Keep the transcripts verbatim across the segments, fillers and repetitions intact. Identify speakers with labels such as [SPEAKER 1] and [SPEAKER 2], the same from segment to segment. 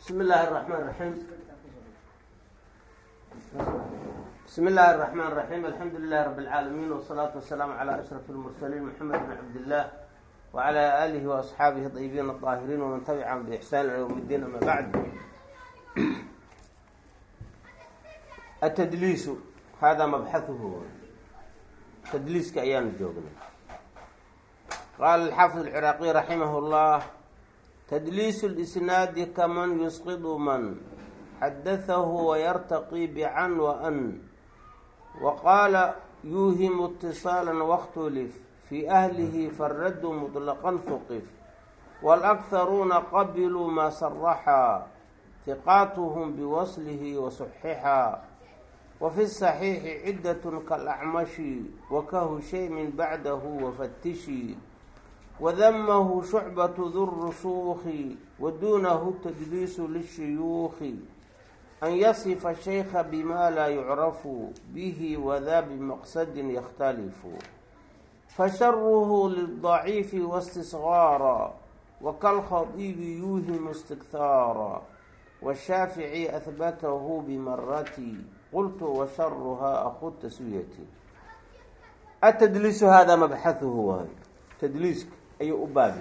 [SPEAKER 1] بسم الله الرحمن الرحيم بسم الله الرحمن الرحيم الحمد لله رب العالمين والصلاة والسلام على أشرف المرسلين محمد بن عبد الله وعلى آله وأصحابه الطيبين الطاهرين ومن تبعهم بإحسان إلى يوم الدين. أما بعد، التدليس هذا مبحثه، تدليس كأيام الجوغنا. قال الحافظ العراقي رحمه الله: تدليس الإسناد كمن يسقط من حدثه ويرتقي بعن وأن، وقال يوهم اتصالا واختلف في أهله فالرد مطلقا ثقف، والأكثرون قبلوا ما صرحا ثقاتهم بوصله وصححا، وفي الصحيح عدة كالأعمش وكهشيم بعده وفتشي، وذمه شعبة ذو الرسوخ ودونه التدليس للشيوخ، أن يصف الشيخ بما لا يعرف به وذا بمقصد يختلف، فشره للضعيف واستصغارا وكالخطيب يوهم استكثارا، والشافعي أثبته بمرتي قلت وشرها أخو التسوية. التدليس هذا مبحثه هو تدليسك أي أبابي.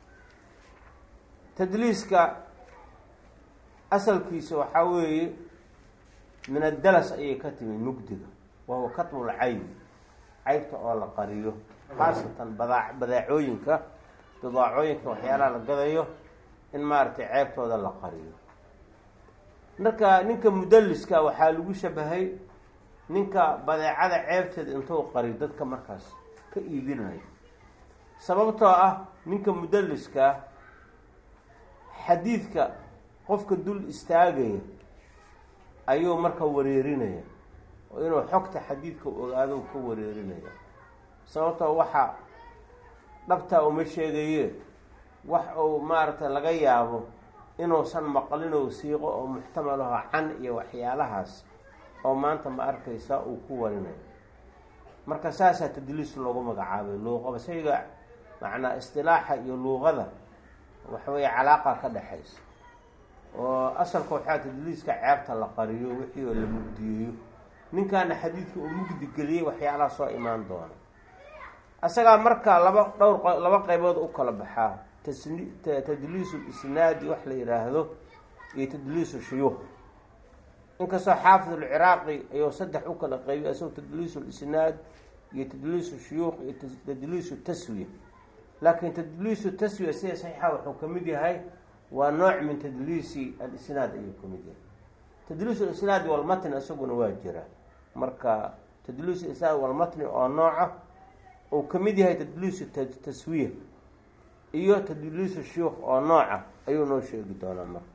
[SPEAKER 1] تدليسك أصل كيس وحاوي من الدلس أي كتم مقدر، وهو كتم العين، عيبت أولا قريه، خاصة بضاع بضاعوينك بضاعوينك وحيالا لقضيه إن ما أرتي عيبت أولا قريه. نكا نكا مدلسك وحالو شبهي نكا بضاعة عيبت انتو قريدتك مركز كإيبينهاي. sababtoo ah ninka mudalliska xadiidka qofka dul istaagaya ayuu marka wareerinaya oo inuu xogta xadiidka ogaado ka wareerinaya. sababtoo waxa dhabta uma sheegaye wax uu maarta laga yaabo inuu san maqlin oo siiqo oo muxtamal ah can iyo waxyaalahaas oo maanta ma arkaysa uu ku warinayo. marka saasa tadliis loogu magacaabay luuqada shayga macna istilaaxa iyo luuqada waxa way calaaqa ka dhaxayso oo asalka waxa tadliiska ceebta la qariyo wixii oo la mugdiyo ninkan xadiidku uu mugdi galiyay waxyaalaha soo imaan doona. asaga marka laba dhowr laba qaybood u kala baxaa tadliisu isnaad wax la yiraahdo iyo tadliisu shuyuukh. inkastoo xaafid al-Ciraaqi ayuu saddex u kala qaybiyay asoo tadliisu isnaad iyo tadliisu shuyuukh iyo tadliisu taswiya. لكن تدليس التسوية سي صحيحة وحكمية هاي ونوع من تدليس الإسناد أي كوميديا. تدليس الإسناد والمتن أسوق واجرة مركا تدليس الإسناد والمتن أو نوعه وكوميديا هاي تدليس التسوية إيوه تدليس الشيوخ أو نوعه أيوه نوع شيء قدونا مركا.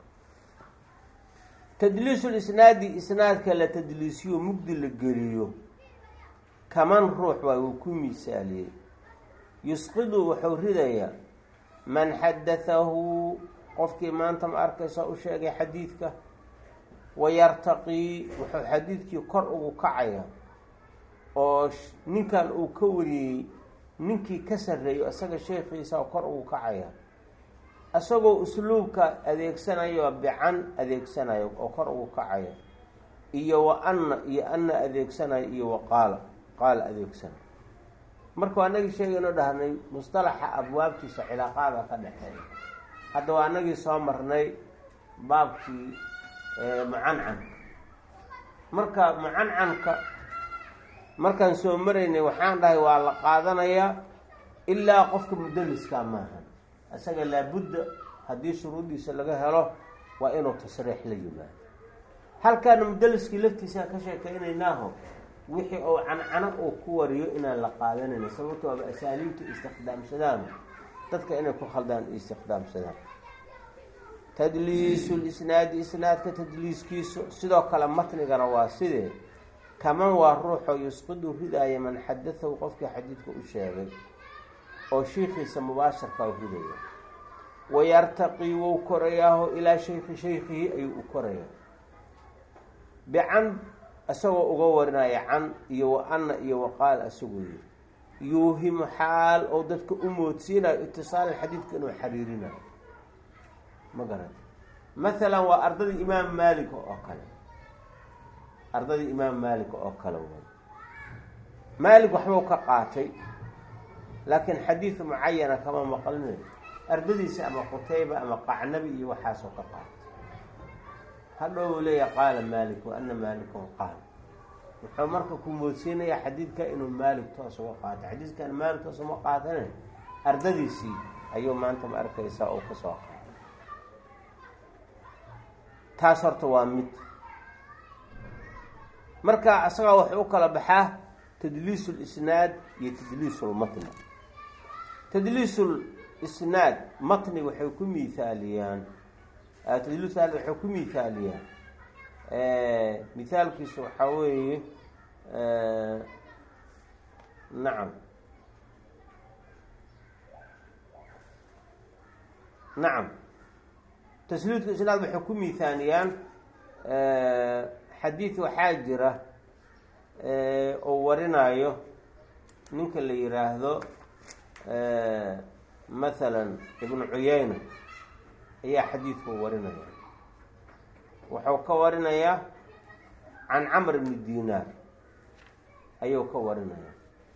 [SPEAKER 1] تدليس الإسناد إسناد كلا تدليسيو مبدل الجريو كمان روح ويكون مثالي يسقط وحوريديا من حدثه قفك ما أنتم أركز أو شيء حديثك ويرتقي وحديثك قرأ وكعيا أو نكال أو كوري نكي كسر ريو أساق الشيخ يساو قرأ وكعيا أساقو أسلوبك أذيك سنة يوبعن أذيك سنة أو قرأ وكعيا إيا وأن إيا أن أذيك سنة إيا وقال قال أذيك سنة. marka anagi sheegayno dhahnay mustalaxa abwaabtiisa cilaaqada ka dhaxeeya. hadda waa anagi soo marnay baabkii ee mucancan. marka mucancanka markaan soo maraynay waxaan dhahay waa la qaadanayaa ilaa qofka mudalliska maahan. asaga la budda hadii shuruudiisa laga helo waa inuu tasriix la yimaado. halkaan mudalliski laftiisa ka sheekaynaynaho wixii oo cancana oo ku wariyo inaan la qaadanayno sababtoo ah asaaliibta istiqdaamsadaan dadka inay ku khaldaan istiqdaamsadaan. tadliisul isnaad isnaadka tadliiskiisu sidoo kale matnigana waa sidee kaman waa ruuxo yusqidu ridaaya man xadathahu qofkii xadiidka u sheegay oo sheekhiisa mubaashirka u ridaya wayartaqi wuu korayaa ilaa sheekhi sheekhihi ayuu u korayaa bican asagoo uga warinaya can iyo wa-anna iyo waqaal asagoo yiri yuuhimu xaal oo dadka u moodsiinayo itisaal xadiidka inuu xariirinayo ma garan mathalan waa ardadii imaam maalik oo kale ardadii imaam maalik oo kale way maalik waxbuu ka qaatay laakiin xadiid mucayana kama maqlinayo ardadiisa ama qutayba ama qacnabi iyo waxaasoo ka qaatay hadhow uu leeyahay qaala maalik wa ana maalikun qaal wuxuu marka ku moodsiinayaa xadiidka inuu maalik toos uga qaatay xadiidkan maalik toos uma qaatane ardadiisii ayuu maanta ma arkaysaa oo ka soo qaatay taas horta waa mid marka asagaa waxay u kala baxaa tadliis lisnaad iyo tadliis lmatni tadliis lisnaad matni waxay ku miaaliyaan tadliis waxay ku miaaliyaan mithaalkiisu waxaa weeye nacam nacam tasliidka isnaad waxay ku miaaliyaan xadiid waxaa jira oo warinaayo ninka la yiraahdo mathalan ibnu cuyayna ayaa xadiidku warinaya wuxuu ka warinayaa can camr bni dinaar ayuu ka warinaya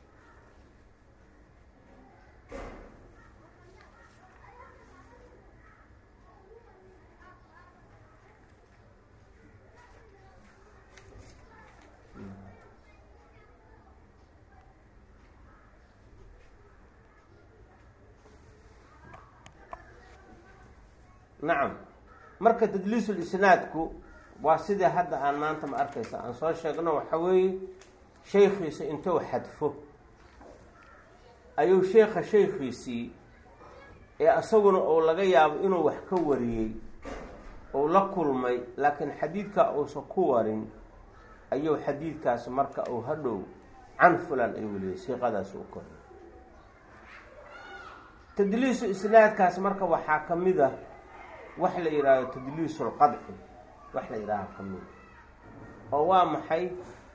[SPEAKER 1] nacam marka tadliisul isnaadku waa sidii hadda aan maanta ma arkaysa aan soo sheegno waxa weeye shaykhiisa intuu xadfo ayuu sheekha shaykhiisii ee isaguna uu laga yaabo inuu wax ka wariyey uu la kulmay laakiin xadiidka uusan ku warin ayuu xadiidkaas marka uu hadhow can fulan ayuu leeyay siiqadaas u koray tadliisu isnaadkaas marka waxaa ka mid a wax la yidhaahdo tadliis lqadci wax la yidhaaho ka mid oo waa maxay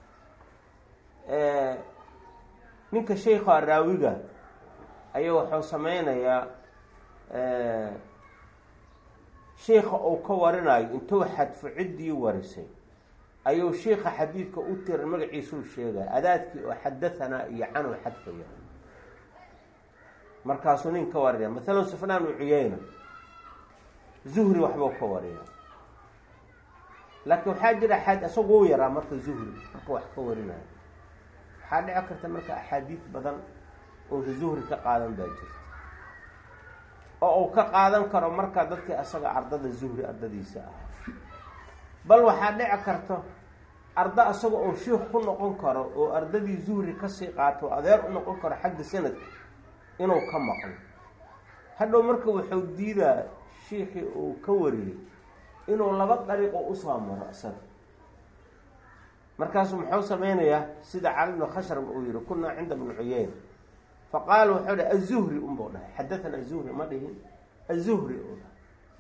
[SPEAKER 1] ninka sheykha raawiga ayuu wuxuu sameynayaa sheikha uu ka warinayo intuu xadfo ciddii warisay ayuu sheikha xadiidka u tira magaciisuu sheegaya adaadkii oo xadahanaa iyo canuu xadfaya markaasuu nin ka warinaya mathalan sufyaan u cuyayna zuhri waxbuu ka wariya laakiin waxaa jira axaad isagu u yaraa marka zuhri marka wax ka warinayo waxaa dhici karta marka axaadiid badan uusa zuhri ka qaadan baa jirta oo uu ka qaadan karo marka dadkii asaga ardada zuhri ardadiisa ahaa bal waxaa dhici karto arda isaga oo sheikh ku noqon karo oo ardadii zuhri kasii qaato adeer u noqon karo xagga sanadka inuu ka maqlo hadhow marka wuxuu diidaa shiikii uu ka wariyey inuu laba dariiqo usoo maro isaga markaasuu muxuu sameynayaa sida cali bnu khashrab uu yihi kunaa cinda bni cuyeyn faqaala wuxuu dhahay azuhri unbuu dhahay xadathana azuhri ma dhihin azuhri uu dhahay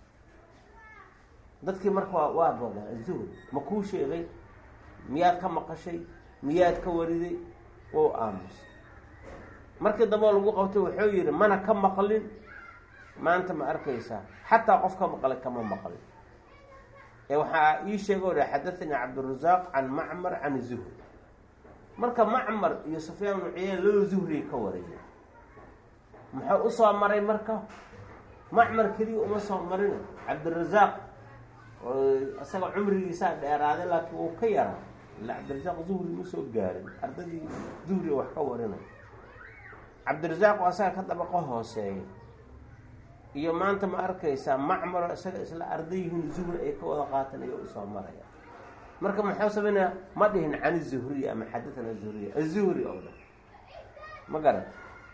[SPEAKER 1] dadkii marka waa waa buu dhahay azuhri ma kuu sheegay miyaad ka maqashay miyaad ka wariday wou aamusay markii dambe lagu qabtay wuxuu yihi mana ka maqlin maanta ma arkaysaa xataa qof ka maqlay kama maqlin ee waxaa ii sheega o dhahay xadathanii cabdirazaaq can macmar can zuhri marka macmar iyo sufyaan bnu cuyayna laba zuhriy ka wariyay muxuu usoo maray marka macmar keliya uma soo marin cabdirazaaq isaga cumrigiisaa dheeraaday laakiin uu ka yaraa ila cabdirazaaq zuhri ma soo gaarin ardadii zuhri wax ka warinay cabdirazaaq oo asaga ka dabaqo hooseeya iyo maanta ma arkaysaa macmaro isaga isla ardayihiin zuhri ay ka wada qaatan iyo usoo maraya marka maxuu sameynaya ma dhihin can zuhriya ama xadathana zuhriya azuhri oo dhan ma garat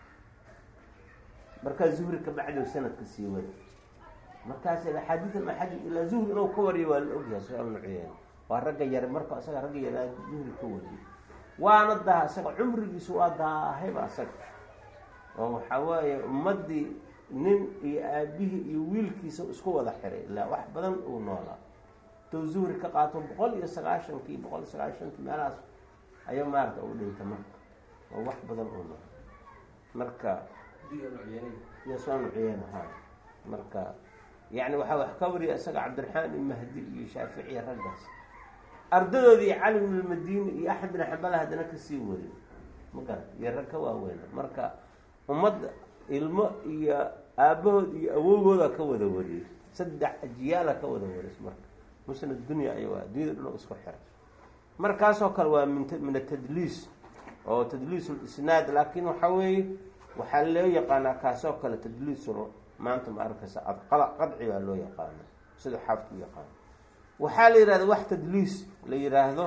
[SPEAKER 1] markaa zuhri ka bacdo sanadka sii wada markaas axaadiian axadii ilaa zuhri inuu ka wariyo waa la ogyahay sufyaan bnu cuyayna waa ragga yare marka isaga ragga yaraa zuhri ka wariyay waana daha isaga cumrigiisu waa daahayba isaga oo waxaa waaye ummadii nin iyo aabihii iyo wiilkiisa isku wada xiray ilaa wax badan uu noolaa tou zuhri ka qaato boqol iyo sagaashankii boqol iyo sagaashankii meelahaas ayuu maarata u dhinta marka oo wax badan uu noolaa marka iyo saan cuyeyna ha marka yani waxaa wax ka wariya isaga cabdiraxmaan ibn mahdi iyo shaafici raggaas ardadoodii cali ibn almadini iyo axmed bin xambal haddana kasii wariy ma garan iyo rag ka waaweyna marka ummadda ilmo iyo aabahood iyo awowgooda ka wada wariyey saddex ajiyaala ka wada waris marka musnad dunya ay waa dunyada dhan isku xiray markaasoo kale waa min min atadliis oo tadliisul isnaad laakiin waxa weeye waxaa loo yaqaanaa kaasoo kale tadliisul maanta ma arkaysa adqala qadci baa loo yaqaana sida xaafidku yaqaano waxaa la yihahda wax tadliis la yihaahdo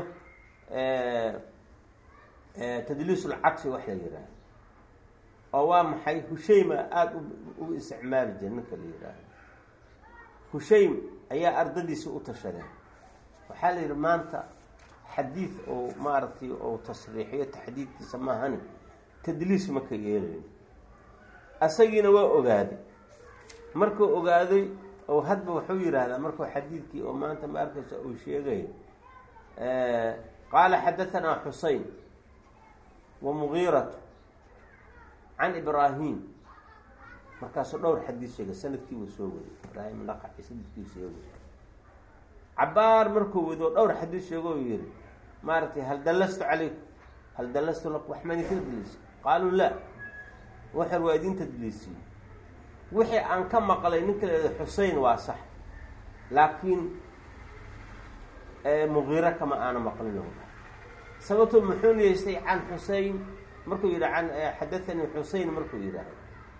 [SPEAKER 1] tadliisul cadfi wax la yihahdo oo waa maxay hushayma aada u isticmaali jira ninka la yihahdo hushaym ayaa ardadiisa u tashadeen waxaa la yihi maanta xadiid oo maaragtay oo tasriixiyo taxdiidkiisa maahani tadliis ma ka yeelayn asagiina waa ogaaday markuu ogaaday oo hadba wuxuu yihahdaa markuu xadiidkii oo maanta ma arkaysa uu sheegayo qaala xadahanaa xuseyn wa mugiiratu can ibraahim markaasuu dhowr xadiid sheegay sanadkii wuu soo waday ibraahim laqaci sanadkii soo waday cabaar markuu wado dhowr xadiid sheego u yihi maaragtay hal dallastu calaykum hal dallastu lakum wax ma idinka daliisa qaaluu laa waxar waa idin tadliisiye wixii aan ka maqlay ninka la xuseyn waa sax laakiin mugiira kama aana maqlin sababto muxuu niyeystay can xuseyn markuu yidhi can xadathanii xuseyn markuu yidhaahdo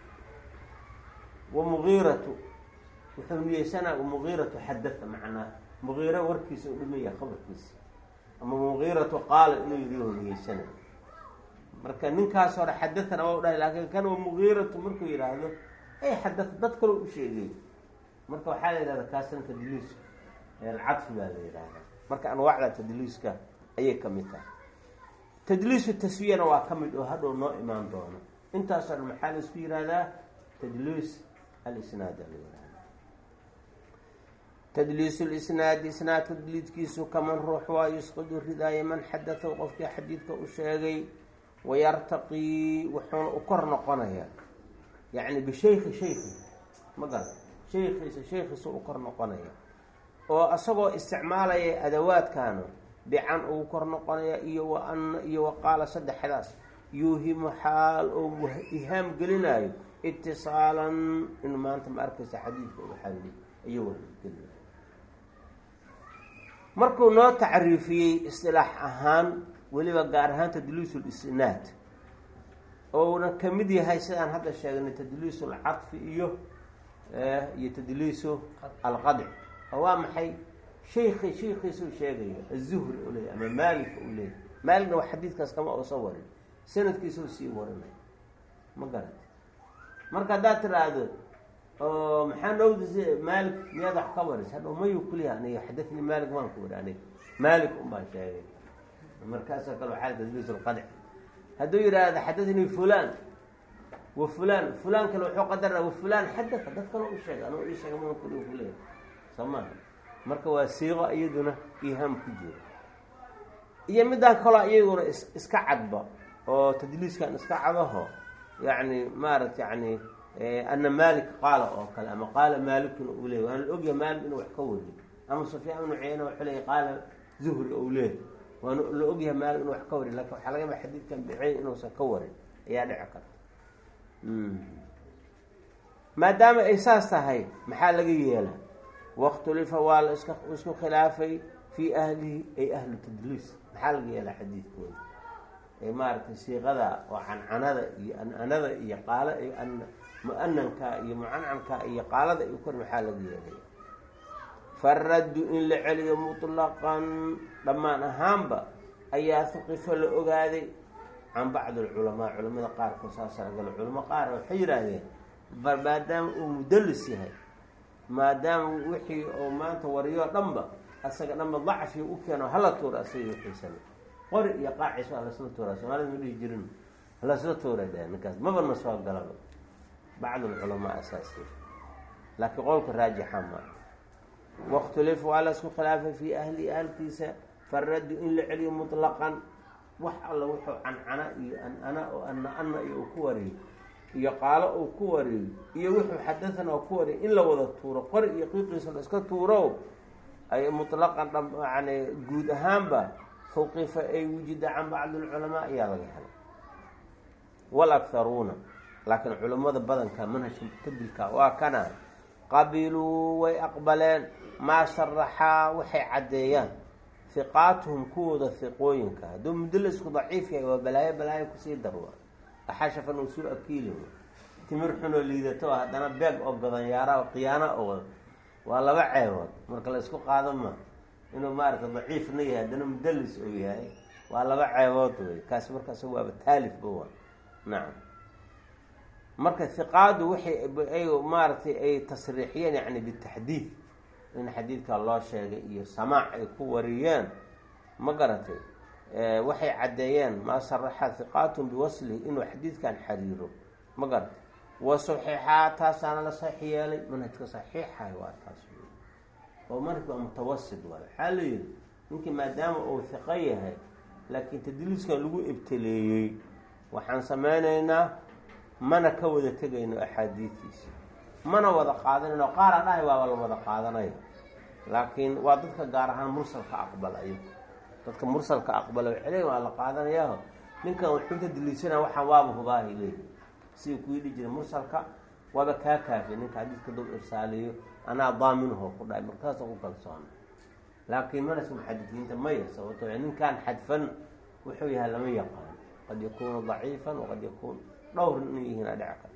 [SPEAKER 1] wa mugiiratu wuxuu niyeysanaa mugiiratu xadatha macnaa mugiira warkiisa u dhimaya khabarkiisa ama mugiiratu qaala inuu yidhi o niyeysana marka ninkaas hore xadathana waa u dhahay laakiin kan wa mugiiratu markuu yidhaahdo ay xadatha dad kaloo u sheegay marka waxaa la yidhahda kaasna tadliis alcadfi baa la yidhahda marka anwaacda tadliiska ayay kamid tahay tadliisu taswiyana waa ka mid oo hadhow noo imaan doono intaasoo dhan maxaa la isku yihahdaa tadliis alisnaad la yihahda tadliis lisnaadi isnaadka daliidkiisu kaman ruux waa yusqidu ridaaya man xadathahu qofkii xadiidka u sheegay wayartaqii wuxuuna u kor noqonaya yani bishayki shayki ma garan shaykiisa shaykiisa u kor noqonaya oo isagoo isticmaalaya adawaadkaana bican ugu kor noqonaya iyo wa ana iyo waqaala saddexdaas yuuhimu xaal oo ihaam gelinayo itisaalan in maanta ma arkaysa xadiidka u xalli ayuu wargelinayo markuu noo tacriifiyey istilaax ahaan weliba gaar ahaan tadliisul isnaad ouna kamid yahay sidaan hadda sheegnay tadliisu alcadfi iyo iyo tadliisu alqadc oo waa maxay shayki shaykiisuu sheegayo azuhri u leeyahy ama maalika u leeyahy maaligna wax xadiidkaas kama uusa warin sanadkiisuu sii warinay ma garata marka haddaad tiraahdo oo maxaa noogdisa maalik miyaad wax ka waris hadhow mayuu kuliyaha aniga xadathni maalik waan ku wari aniga maalik un baan sheegay markaasoo kale waxaa tadliis alqadc hadduu yidhaahdo xadathni fulan wa fulan fulan kale wuxuu qadara wa fulan xadatha dad kaloo u sheegay anuu ii sheegay maan kuli ku leeyahay soo maha marka waa siiqo iyaduna ihaam ku jira iyo midaan kaloo iyaguna is iska cadba oo tadliiskan iska cadaho yani maarata yani ana malik qaala oo kale ama qaala maalikuna uu leeyay waana la ogyahay maalik inuu wax ka wariyo ama sufyaan ibnu cuyayna wuxuu leeyay qaala zuhri ou leeyahy waana la ogyahay maalik inuu wax ka wariyo lakin waxaa laga yaaba xadiidkan bicey inuusan ka warin ayaa dhici karta maadaama ay saas tahay maxaa laga yeelaa wakhtulifa waa la iska isku khilaafay fii ahlihi ay ahlu tadliis maxaa laga yeelaa xadiidkooda ee maaragtay siiqada oo cancanada iyo an-anada iyo qaala an mu-ananka iyo mucancanka iyo qaalada iyo kor maxaa laga yeelaya faraddu in la celiyo mutlaqan dhammaan ahaanba ayaa huqifa la ogaaday can bacdi alculamaa culamada qaarkood saasaragalo culamo qaar waxay yidhaahdeen bar maadaama uu mudallis yahay maadaama wixii oo maanta wariyoo dhanba asaga dhanba dacfi u keeno hala tuura asaga wixiisana qori iyo qaacis waa lasla tuuraa soomaalida ma dhihi jirin halasla tuura dheh ninkaas maba na soo galaba bacd alculamaa asaasi laakiin qowlka raajixa ma wakhtulifa waa la isku khilaafay fii ahli ahalkiisa faraddu in la celiyo mutlaqan wax alla wuxuu cancana iyo an-ana oo ana ana iyo uu ku wariyo iyo qaalo uu ku wariyo iyo wuxuu xadathana oo ku wariyo in la wada tuuro qori iyo qiiqiisa la iska tuuro ay mutlaqan yani guud ahaanba fawqifa ay wujida can bacdi alculamaa ayaa laga helay walakharuuna laakiin culimmada badanka manhajka muctadilka waa kana qabiluu way aqbaleen maa sharaxaa waxay caddeeyaan hiqaatuhum kuwooda hiqooyinka hadduu mudalasku daciif yahay waa balaayo balaayo kusii darwa axashafan uu suu akiili timir xunoo liidato haddana beeg oo gadanyaara qiyaano oo waa laba ceebood marka la isku qaado ma inuu maaragta daciifna yahay haddana mudalis uu yahay waa laba ceebood wey kaasi markaas waaba taalifba waa nacam marka hiqaadu waxay ay maaragtay ay tasriixiyeen yani bitaxdiid in xadiidka loo sheegay iyo samaac ay ku wariyeen ma garatay waxay caddeeyeen maa saraxa hiqaatun biwaslihi inuu xadiidkan xariiro ma garatay wa saxiixaa taasaana la saxiix yeelay manhajka saxiixahay waa taas oo manhajka waa mutawasit waay waxaa la yihi ninkii maadaama uu hiqo yahay laakiin tadliiskan lagu ibtileeyey waxaan sameynaynaa mana ka wada tegayno axaadiidtiisa mana wada qaadanayno qaar aan dhahay waaba la wada qaadanayo laakiin waa dadka gaar ahaan mursalka aqbala iyo dadka mursalka aqbala waxay leeyihin waa la qaadanayaa ninkan wuxuu tadliisana waxaan waaba hubaahi leeyihi sidii ku yidhi jiray mursalka waaba kaa kaafiya ninka xadiidka dul irsaaliyo anaa daaminuho ku dhahay markaasa u kalsoona laakiin manhajka muxadisiinta maya sababto ninkaan xadfan wuxuu yahay lama yaqaan qad yakuunu daciifan waqad yakuun dhowr inay yihiin a dhici karta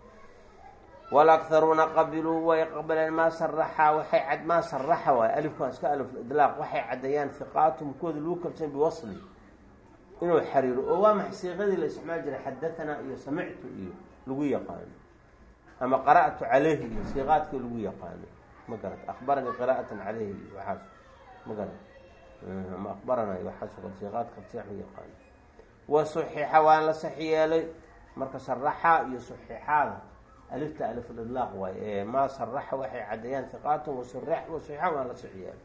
[SPEAKER 1] walakharuuna qabiluu way aqbaleen maa saraxa waxay cad maa saraxa waay alifka waa iska alif idlaaq waxay caddeeyaan hiqaatum kooda lagu kalsoon biwasli inuu xariiro oo waa maxa siiqadii la isticmaali jiray xadathana iyo samictu iyo lagu yaqaano ama qara'tu calayhi iyo siiqaadkii lagu yaqaano ma garat akhbaranii qiraa'atan calayhi iyo waxaas ma garat ama akhbarana waxaas oo siiqaadka sax u yaqaano wa saxiixa waan la sax yeelay marka saraxa iyo saxiixada alifta alif idlaaq waay ee maa saraxa waxay caddeeyaan hiqaatun wa sarax wa saxiixa waan la sax yeelay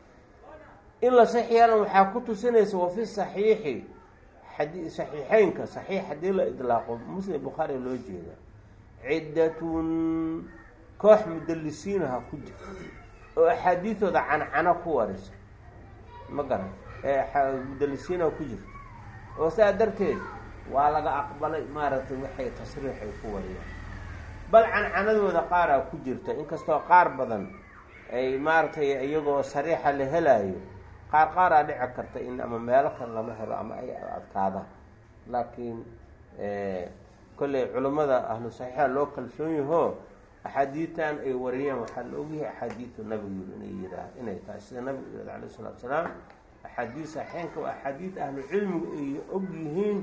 [SPEAKER 1] in la sax yeelan waxaa ku tusinaysa wa fi saxiixi xadi saxiixeynka saxiix haddii la idlaaqo muslim bukhaari loo jeeda ciddatun koox mudalisiinaha ku jirta oo axaadiidooda cancano ku warisa ma garan ee mudalisiinaha ku jirta oo saa darteed waa laga aqbalay maaragtay waxay tasriixay ku wariyaan bal cancanadooda qaaraa ku jirta inkastoo qaar badan ay maaragtay iyagoo sariixa la helaayo qaar qaaraa dhici karta in ama meelo kale lama helo ama ay adkaadaan laakiin kolley culimmada ahlu saxiixa loo kalsoon yaho axaadiidtan ay wariyeen waxaa la ogyahay axaadiidu nabigu inay yiraa inay tahay sida nabigu yirahda alayh isalatu salaam axaadiid saxiixeenka waa axaadiid ahlu cilmigu ay og yihiin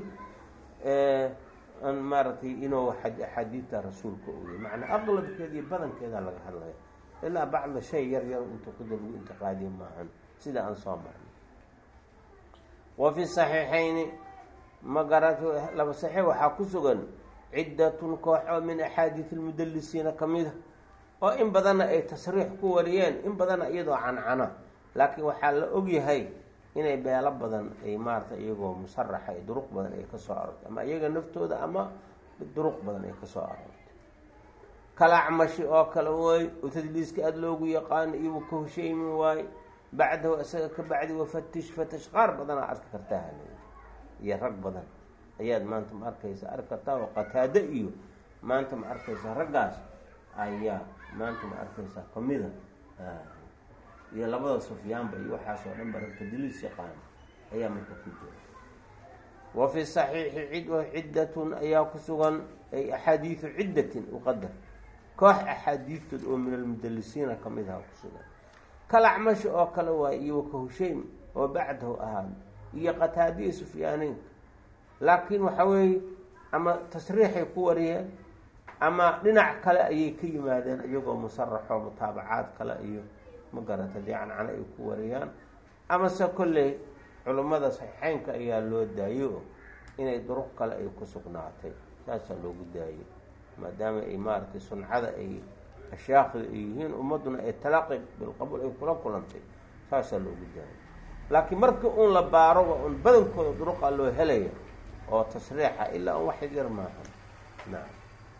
[SPEAKER 1] maaragtay inuu axaadiidta rasuulka ogyahay macnaa aqlabkeeda iyo badankeeda laga hadlaya ilaa bacda shay yar yar inta kuda lagu intiqaadiye maahan sida aan soo marnay wa fi saxiixayni ma garato laba saxiix waxaa ku sugan ciddatun koox oo min axaadiid almudalisiina ka mida oo in badanna ay tasriix ku wariyeen in badanna iyadoo cancana laakiin waxaa la ogyahay inay beelo badan ay maarata iyagoo musaraxa ay duruq badan ay kasoo aroortay ama iyaga naftooda ama duruq badan ay kasoo aroortay kalacmashi oo kale way oo tadliiska aada loogu yaqaano iyo ka hosheymi waaye bacdahu isaga ka bacdi wafatish fatash qaar badanaa arki kartaa hal iyo rag badan ayaad maanta ma arkaysa arki kartaa oo qataado iyo maanta ma arkaysa raggaas ayaa maanta ma arkaysaa kamida iyo labada sufyaanba iyo waxaas oo dhan ba rag tadliis yaqaan ayaa marka ku jira wa fi saxiixi cid ciddatun ayaa ku sugan ay axaadiidu ciddatin uqadar koox axaadiidtood oo min almudalisiina kamid aha ku sugan kalacmashi oo kale waa iyo waka husheym oo bacdahu ahaa iyo qataadiya sufyaaneynka laakiin waxa weeye ama tasriixay ku wariyeen ama dhinac kale ayay ka yimaadeen iyagoo musaraxo mutaabacaad kale iyo ma garata dee cancano ay ku wariyaan amase kolley culummada saxiixeynka ayaa loo daayo inay duruq kale ay ku sugnaatay saasaa loogu daayo maadaama ay maaragtay suncada ay ashyaaqda ay yihiin ummadduna ay talaaqi bilqabuul ay kula kulantay saasaa loogu daayo laakiin markii uun la baaro waa un badankooda duruqa loo helaya oo tasriixa ilaa un wax yar maaha nacam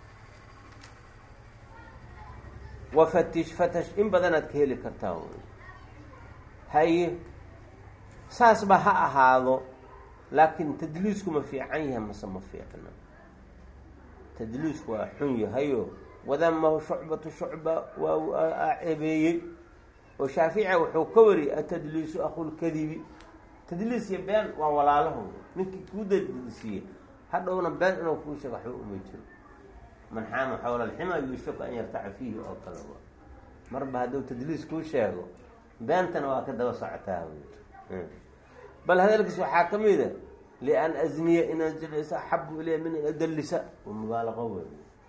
[SPEAKER 1] wafatish fatash in badanaad ka heli kartaa haye saasba ha ahaado laakiin tadliisku ma fiican yahay mase ma fiicna tadliisku waa xun yahayo wadamahu shucbatu shucba waa ceebeeyey oo shaafici wuxuu ka wariyay atadliisu aqulkadibi tadliis iyo been waa walaalaho ninkii kuu tadliisiye hadhowna been inuu kuu sheego waxba uma jiro man xaama xawla alxima yuushaku an yartaca fiihi oo kale marba hadduu tadliis kuu sheego beentana waa ka daba socotaa bal hadalkiis waxaa ka mida lian azniya inaan jilisa axabu ilaya min an adallisa wa mubaalaqo wey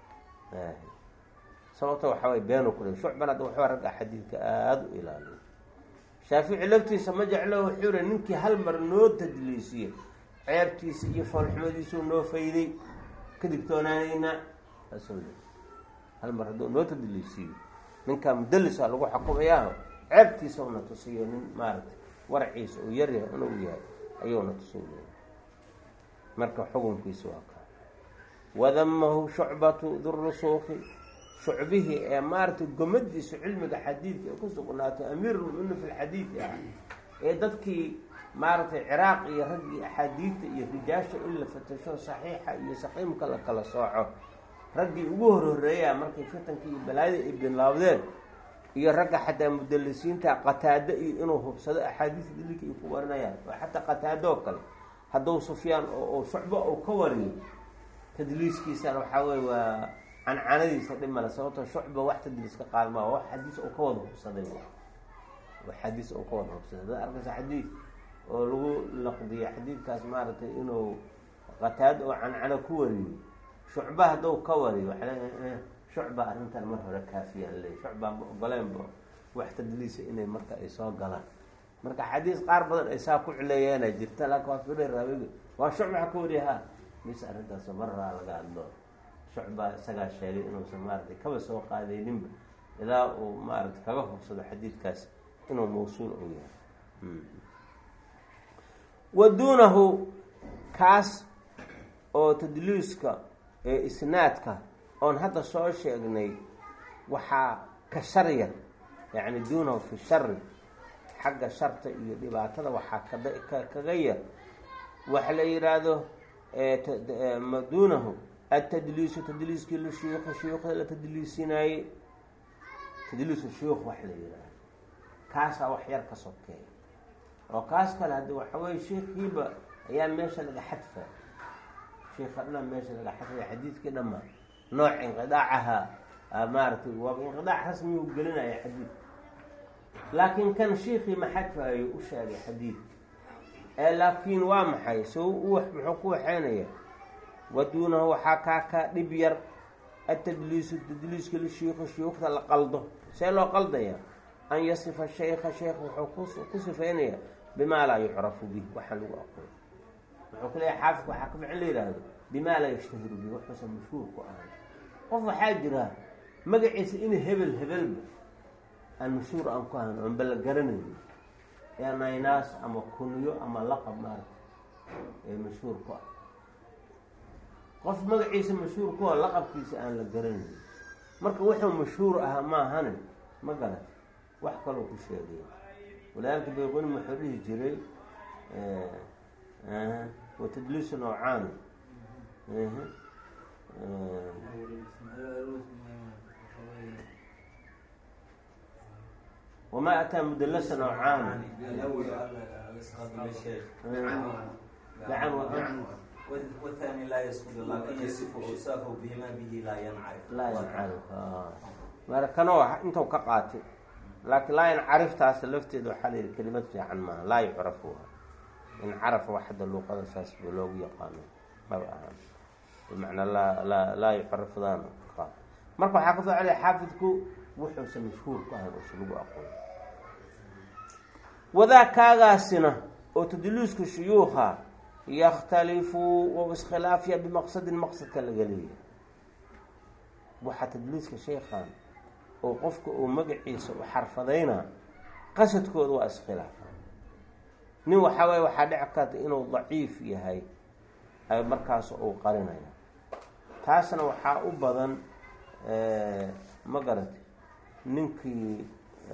[SPEAKER 1] sababta waxaa way beenu ku shucban hadda waxba ragga xadiidka aada u ilaaliyo shaafici laftiisa ma jeclo wuxuu ri ninkii hal mar noo tadliisiye ceebtiisa iyo foolxumadiisuu noo fayday ka digtoonaanayna hal mar hadduu noo tadliisiyo ninkaa mudalisa lagu xukumayaaho ceebtiisa una tusiyo nin maaragtay warciisa uu yaryahay inuu yahay ayuuna tusinaya marka xukunkiisa waa kaa wadamahu shucbatu durusuuki shucbihii ee maaragtay gomadiisa cilmiga xadiidka ee ku sugnaatay amiirulmuminiin fi lxadiidi ah ee dadkii maaragtay ciraaq iyo raggii axaadiidta iyo rijaasha in la fatasho saxiixa iyo saqiimka la kala sooco raggii ugu horhoreeyaa markay fitankii iyo balaayada ay bilaabdeen iyo ragga xataa mudalisiinta qataado iyo inuu hubsado axaadiista dilika ay ku warinayaan oo xataa qataadoo kale hadduu sufyaan oo shucbo uu ka wariyo tadliiskiisana waxaa weye waa cancanadiisa dhimale sababto shucba wax tadliis ka qaadmaa wax xadiis uu ka wada hubsaday wax xadiis uu ka wada hubsaday dad arkaysa xadiis oo lagu laqdiyo xadiidkaas maaragtay inuu qataado oo cancano ku wariyo shucba hadduu ka wariyo waxa shucba arrintan mar hore kaafiyaan leey shucbaan ba ogoleenba wax tadliisa inay marka ay soo galaan marka xadiis qaar badan ay saa ku cileeyaana jirta laakin waa fidhay raawigi waa shucba waxa ka wariyaha mise arrintaas maraa laga hadlo shucba isagaa sheegay inuusan maaragtay kaba soo qaadayninba ilaa uu maaragtay kaga hubsado xadiidkaas inuu mawsuul u yahay wa duunahu kaas oo tadliiska ee isnaadka oon hadda soo sheegnay waxaa ka shar yar yacni duunahu fi shari xagga sharta iyo dhibaatada waxaa ka kaga yar waxa la yidhaahdo duunahu atadliisu tadliiskii lishuyuuki shuyuukhda la tadliisinaayey tadliisu shuyuukh wax la yidhaahdo kaasaa wax yar ka sokeeya oo kaas kale haddi waxa weye sheikhiiba ayaa meesha laga xadfa sheikha dhan meesha laga xadfaya xadiidkii dhama nooc inqidaacaha maaragtay waa inqidaac rasmi u gelinaya xadiidka laakiin kan sheikii ma xadfaayo u sheegay xadiid ee laakiin waa maxay so u muxuu ku waxeynaya waduunahu waxaa kaa ka dhib yar atadliisu tadliiska lishuyuuki shuyuukhda la qaldo see loo qaldaya an yasifa shaykha sheekh wuxuu ku sifeynaya bimaa laa yucrafu bih waxaan lagu aqoon wuxuu ku leeyahay xaafidka waxaa ka fican la yidhaahdo bimaa laa yashtahiru bih waxuusan mashhuur ku ahayn qof waxaa jira magaciisa in hebel hebelba aan mashhuur aan ku ahayn oon bala garanayno ee naynaas ama kunyo ama laqab maaragta ee mashhuur ku ah qof magaciisa mashhuur ku ah laqabkiisa aan la garanayn marka wuxuu mashhuur ahaa maahane ma garan wax kaloo ku sheegay walaalka bayquni muxuu dhihi jiray wa tadliisu nowcaan وما أتى مدلسا نوعان نعم
[SPEAKER 2] والثاني لا يسقط لكن يصف أوصافه بما به لا ينعرف
[SPEAKER 1] لا ينعرف ما كانوا أنتوا كقاتل لكن لا ينعرف تاسلفتي ذو حال كلمات في عن ما لا يعرفوها إن عرف واحد اللغة الأساس بلوغية قانون ما بقى بمعنى لا لا لا يعرف ذانه مركو حافظ عليه حافظكو وحوس مشهور كهذا وسلوك أقول وذا كاغاسنا وتدلوسك الشيوخة يختلفوا وبسخلافيا بمقصد المقصد كالغالية وحا تدلوسك شيخان وقفك ومقعيس وحرفضينا قصدك وذو أسخلافا نيو حواي وحادعكات إنه ضعيف يهي أي مركز أو قرنيا تاسنا وحا أبضا آه ما قرأت ninkii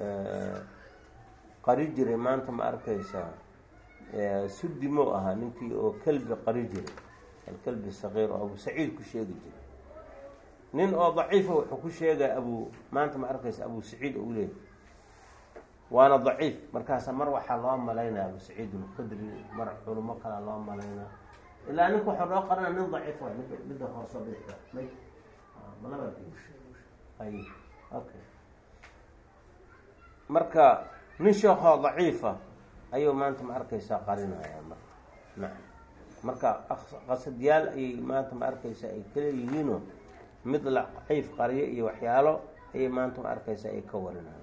[SPEAKER 1] qari jiray maanta ma arkaysaa sudi mo ahaa ninkii oo kelbi qari jiray alkelbi sagiir oo abu saciid ku sheegi jiray nin oo daciifa wuxuu ku sheegaya abu maanta ma arkaysa abu saciid ou leeyahy waana daciif markaasa mar waxaa loo malaynaya abu saciid alkhudri mar culimo kalea loo malaynaa ilaa ninku waxaa loo qarana nin daciif wa mid midda hoosoo bidixda may malaba ay okay marka nin sheekoo daciifa ayuu maanta ma arkaysaa qarinaya marka nacam marka qasadyaal ayay maanta ma arkaysaa ay kala yihiino mid la daciif qariyo iyo waxyaalo ayay maanta ma arkaysaa ay ka warinaya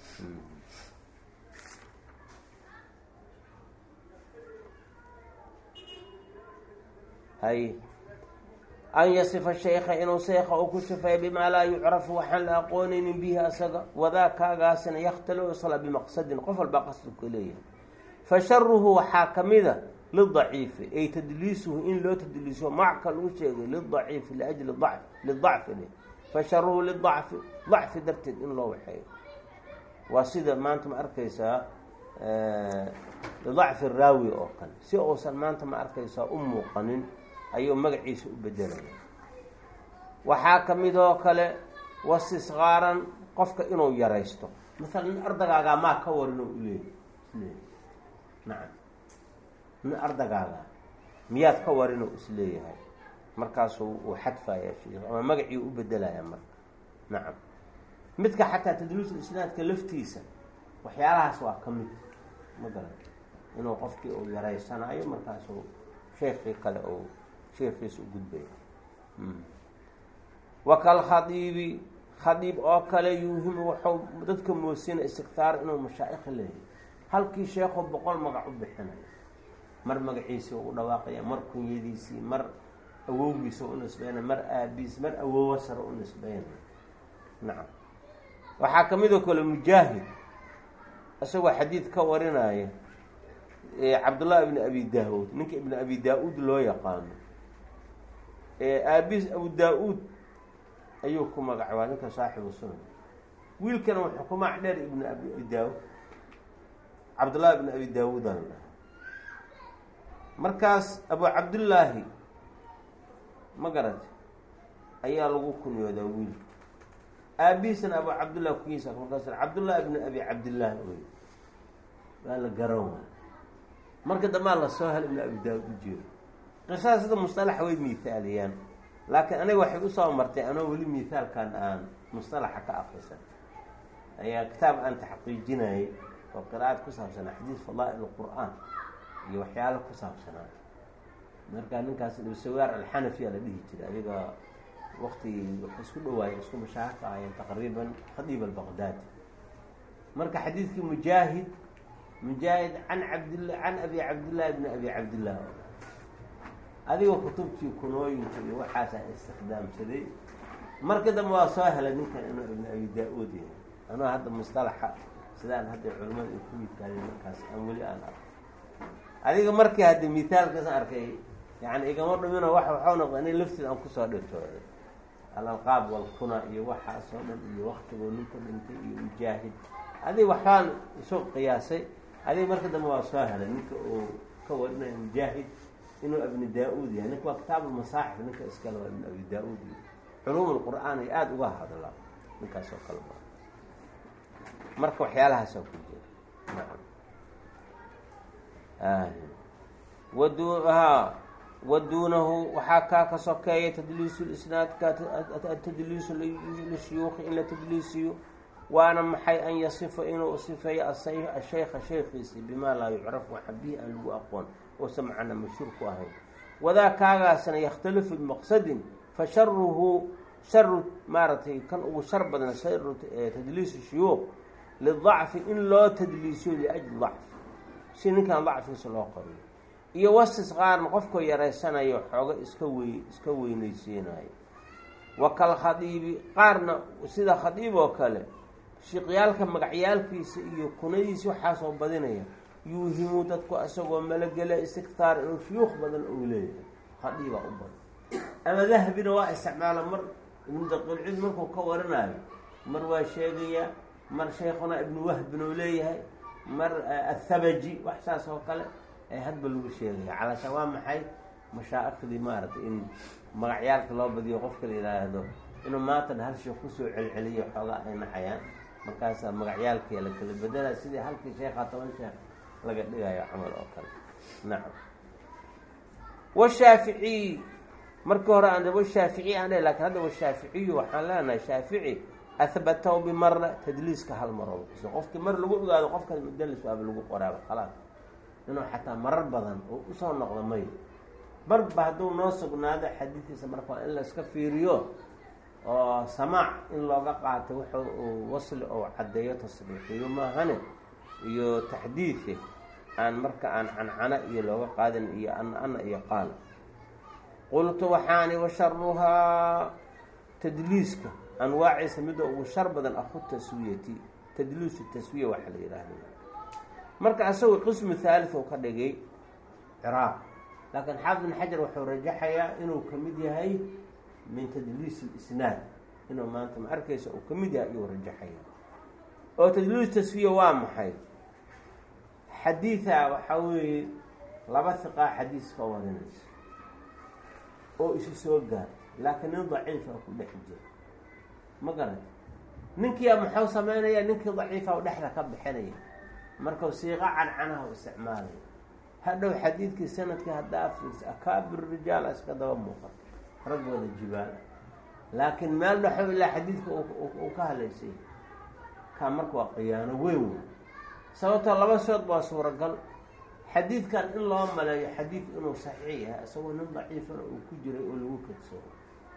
[SPEAKER 1] hay an yasifa shaykha inuu sheekha u ku sifeeyo bimaa laa yucrafu waxaan la aqoonaynin bihi asaga wadaa kaagaasina yakhtalo isla bimaqsadin qof walbaa qasdu ka leeyahay fa sharuhu waxaa kamida lidaciifi ay tadliisuhu in loo tadliiso macka lagu sheegay lidaciifi liajli dacf lidacfi fa sharuhu lidacfi dacfi darteed in loo waxeeyo waa sida maanta ma arkaysaa lidacfi raawi oo kale si uusan maanta ma arkaysaa u muuqanin ayuu magaciisa u bedelaya waxaa kamid oo kale wastisqaaran qofka inuu yaraysto masalan nin ardagaagaa maa ka warin oo uleey isleeyahy nacam nin ardagaagaa miyaad ka warin oo isleeyahay markaasuu uu xadfaya sheekh ama magacii u bedelaya marka nacam midka xataa tadliisul isnaadka laftiisa waxyaalahaas waa ka mid ma garan inuu qofkii uu yaraysanayo markaasuu sheekii kale uu sheekiisa u gudbaya wakal khadiibi khadiib oo kale yuuhimu waxuu dadka moosina istiktaar inuu mashaa'ikh leeyahay halkii sheekhu boqol magac u bixinayo mar magaciisii u dhawaaqaya mar kunyadiisii mar awowgiisa u nisbeynaya mar aabiis mar awowa sare u nisbeynaya nacam waxaa kamid oo kale mujaahid isagoo xadiid ka warinaya cabdullah ibn abi daa-uud ninka ibn abi daa-uud loo yaqaano aabiis abu daa-uud ayuu ku magacbaa ninka saaxibu sunan wiilkana wuxuu ku magac dheer ibn abi daa-uud cabdullah ibn abi daa-uud aan dhaha markaas abu cabdullaahi ma garate ayaa lagu kunyoodaa wiilka aabiisana abu cabdullah kunyiisa markaas cabdullah ibn abi cabdillaah oy waa la garan waay marka dambaa lasoo hel ibn abi daa-uud u jeedo qisada sida mustalaxa way miithaaliyaan laakiin aniga waxay usoo martay anoo weli miithaalkan aan mustalaxa ka akrisan ayaa kitaab aan taxqiijinayay oo qiraa'ad ku saabsanaa xadiis fadaa'il qur'aan iyo waxyaalo ku saabsanaa markaa ninkaas ibsawaar alxanafiya la dhihi jiray adiga waktigii waxay isku dhawaayeen isku mashaahirka ahayeen taqriiban khadiib albaqdaadi marka xadiidkii mujaahid mujaahid can cabdillah can abi cabdillahi ibni abi cabdillah adiga kutubtii kunooyinka iyo waxaasaa istikdaamsaday marka dambe waa soo helay ninkan inuu ibn abi daa-uud yahay anoo hadda mustalaxa sidaan hadda culimada ay ku yidkaadeen markaas aan weli aan arko adiga markii hadda mithaalkaas arkay yani igama dhumino wa waxau noqda ina laftiid aan kusoo dhirtooday alalqaab walkuna iyo waxaasoo dhan iyo waktigoo ninka dhintay iyo mujaahid adiga waxbaan isu qiyaasay adiga marka dambe waa soo helay ninka uu ka warinaya mujaahid inuu ibni daa-uud yahay ninka waa kitaab almasaaxif ninka iskale waa ibn abi daa-uud iyo culuum alqur'aan ay aada uga hadlaa ninkaas oo kale ba marka waxyaalahaasoo ku jira nacam wadu ha waduunahu waxaa kaa ka sokeeya tadliisu lisnaadka tadliisu lishuyuuki in la tadliisiyo waana maxay an yasifa inuu sifeeyo ashaykha shaykhiisi bimaa laa yucrafu waxa bihi aan lagu aqoon oosa macana mashhuur ku ahayn wadaa kaagaasna yakhtalifu bimaqsadin fa sharuhu sharu maaragtay kan ugu shar badan sharu tadliisu shuyuuq lidacfi in loo tadliisiyo liajli dacf si ninkan dacfigiisa loo qoriyo iyo wastisqaarna qofkoo yaraysanayo xooga iska wey iska weynaysiinayo wa kal khadiibi qaarna sida khadiib oo kale shiiqyaalka magacyaalkiisa iyo kunadiisa waxaasoo badinaya yuuhimu dadku isagoo malagele istiktaar inuu shuyuuq badan ou leeyahay khadiibaa u badan ama dahabina waa isticmaala mar ibnu daqiilcid markuu ka warinayo mar waa sheegayaa, mar sheikhuna ibnu wahbin uu leeyahay, mar athabaji wax saas oo kale ee hadba lagu sheegaya. calaashaan waa maxay mashaaikhdii maaragtay in magacyaalka loo badiyo, qofka la yidhaahdo inuu maatan hal sheekh kusoo celceliyo xoogaa ay naxayaan, markaasaa magacyaalkii la kala bedela sidii halkii sheekha toban sheekh laga dhigayo camal oo kale. nacam. washaaficiy markii hore aan washaaficiy aan dhe lakin hadda washaaficiyu waxaan leenahay shaafici ahbatahu bimara, tadliiska hal maroo kuso qofkii mar lagu ogaado qofkaas mudalis waaba lagu qoraaba khalaas, inuu xataa marar badan oo usoo noqdo mayo. marba hadduu noo sugnaado xadiidkiisa marka waa in la iska fiiriyo oo samaac in looga qaato wuxuu uu wasli oo caddeeyo tasriixiyo maahane iyo taxdiidka aan marka aan cancana iyo looga qaadin iyo ana ana iyo qaal. qultu waxaani washaruhaa tadliiska anwaaciisa midda ugu shar badan aku taswiyati, tadliisu taswiya waxa la yidhaahdo. marka asagoo qismu thalith uu ka dhigay ciraaq, laakiin xaafid ibn xajar wuxuu rajaxayaa inuu ka mid yahay min tadliis اlisnaad, inuu maanta ma arkaysa uu ka mid yahay ayuu rajaxaya. oo tadliis taswiya waa maxay? xadiida waxaa weeye laba hiqaa xadiis ka warinaysa oo isu soo gaar, laakiin nin daciifa ku dhex jira, ma garata ninkiia muxuu sameynaya, ninkii daciifa u dhexda ka bixinaya, markau siiqa cancanaha u isticmaalaya. hadhow xadiidkii sanadkii haddaa fiirsa akaabir rijaal iska daba muuqato, raggooda jibaal ah, laakiin meel dhaxow ilaa xadiidka uu ka halaysay kaa marka waa qiyaano weyn wey. sababtoo laba sood waa suuragal, xadiidkan in loo maleeyo xadiidku inuu saxiix yahay isagoo nin daciifana uu ku jiray oo lagu kadsoomo.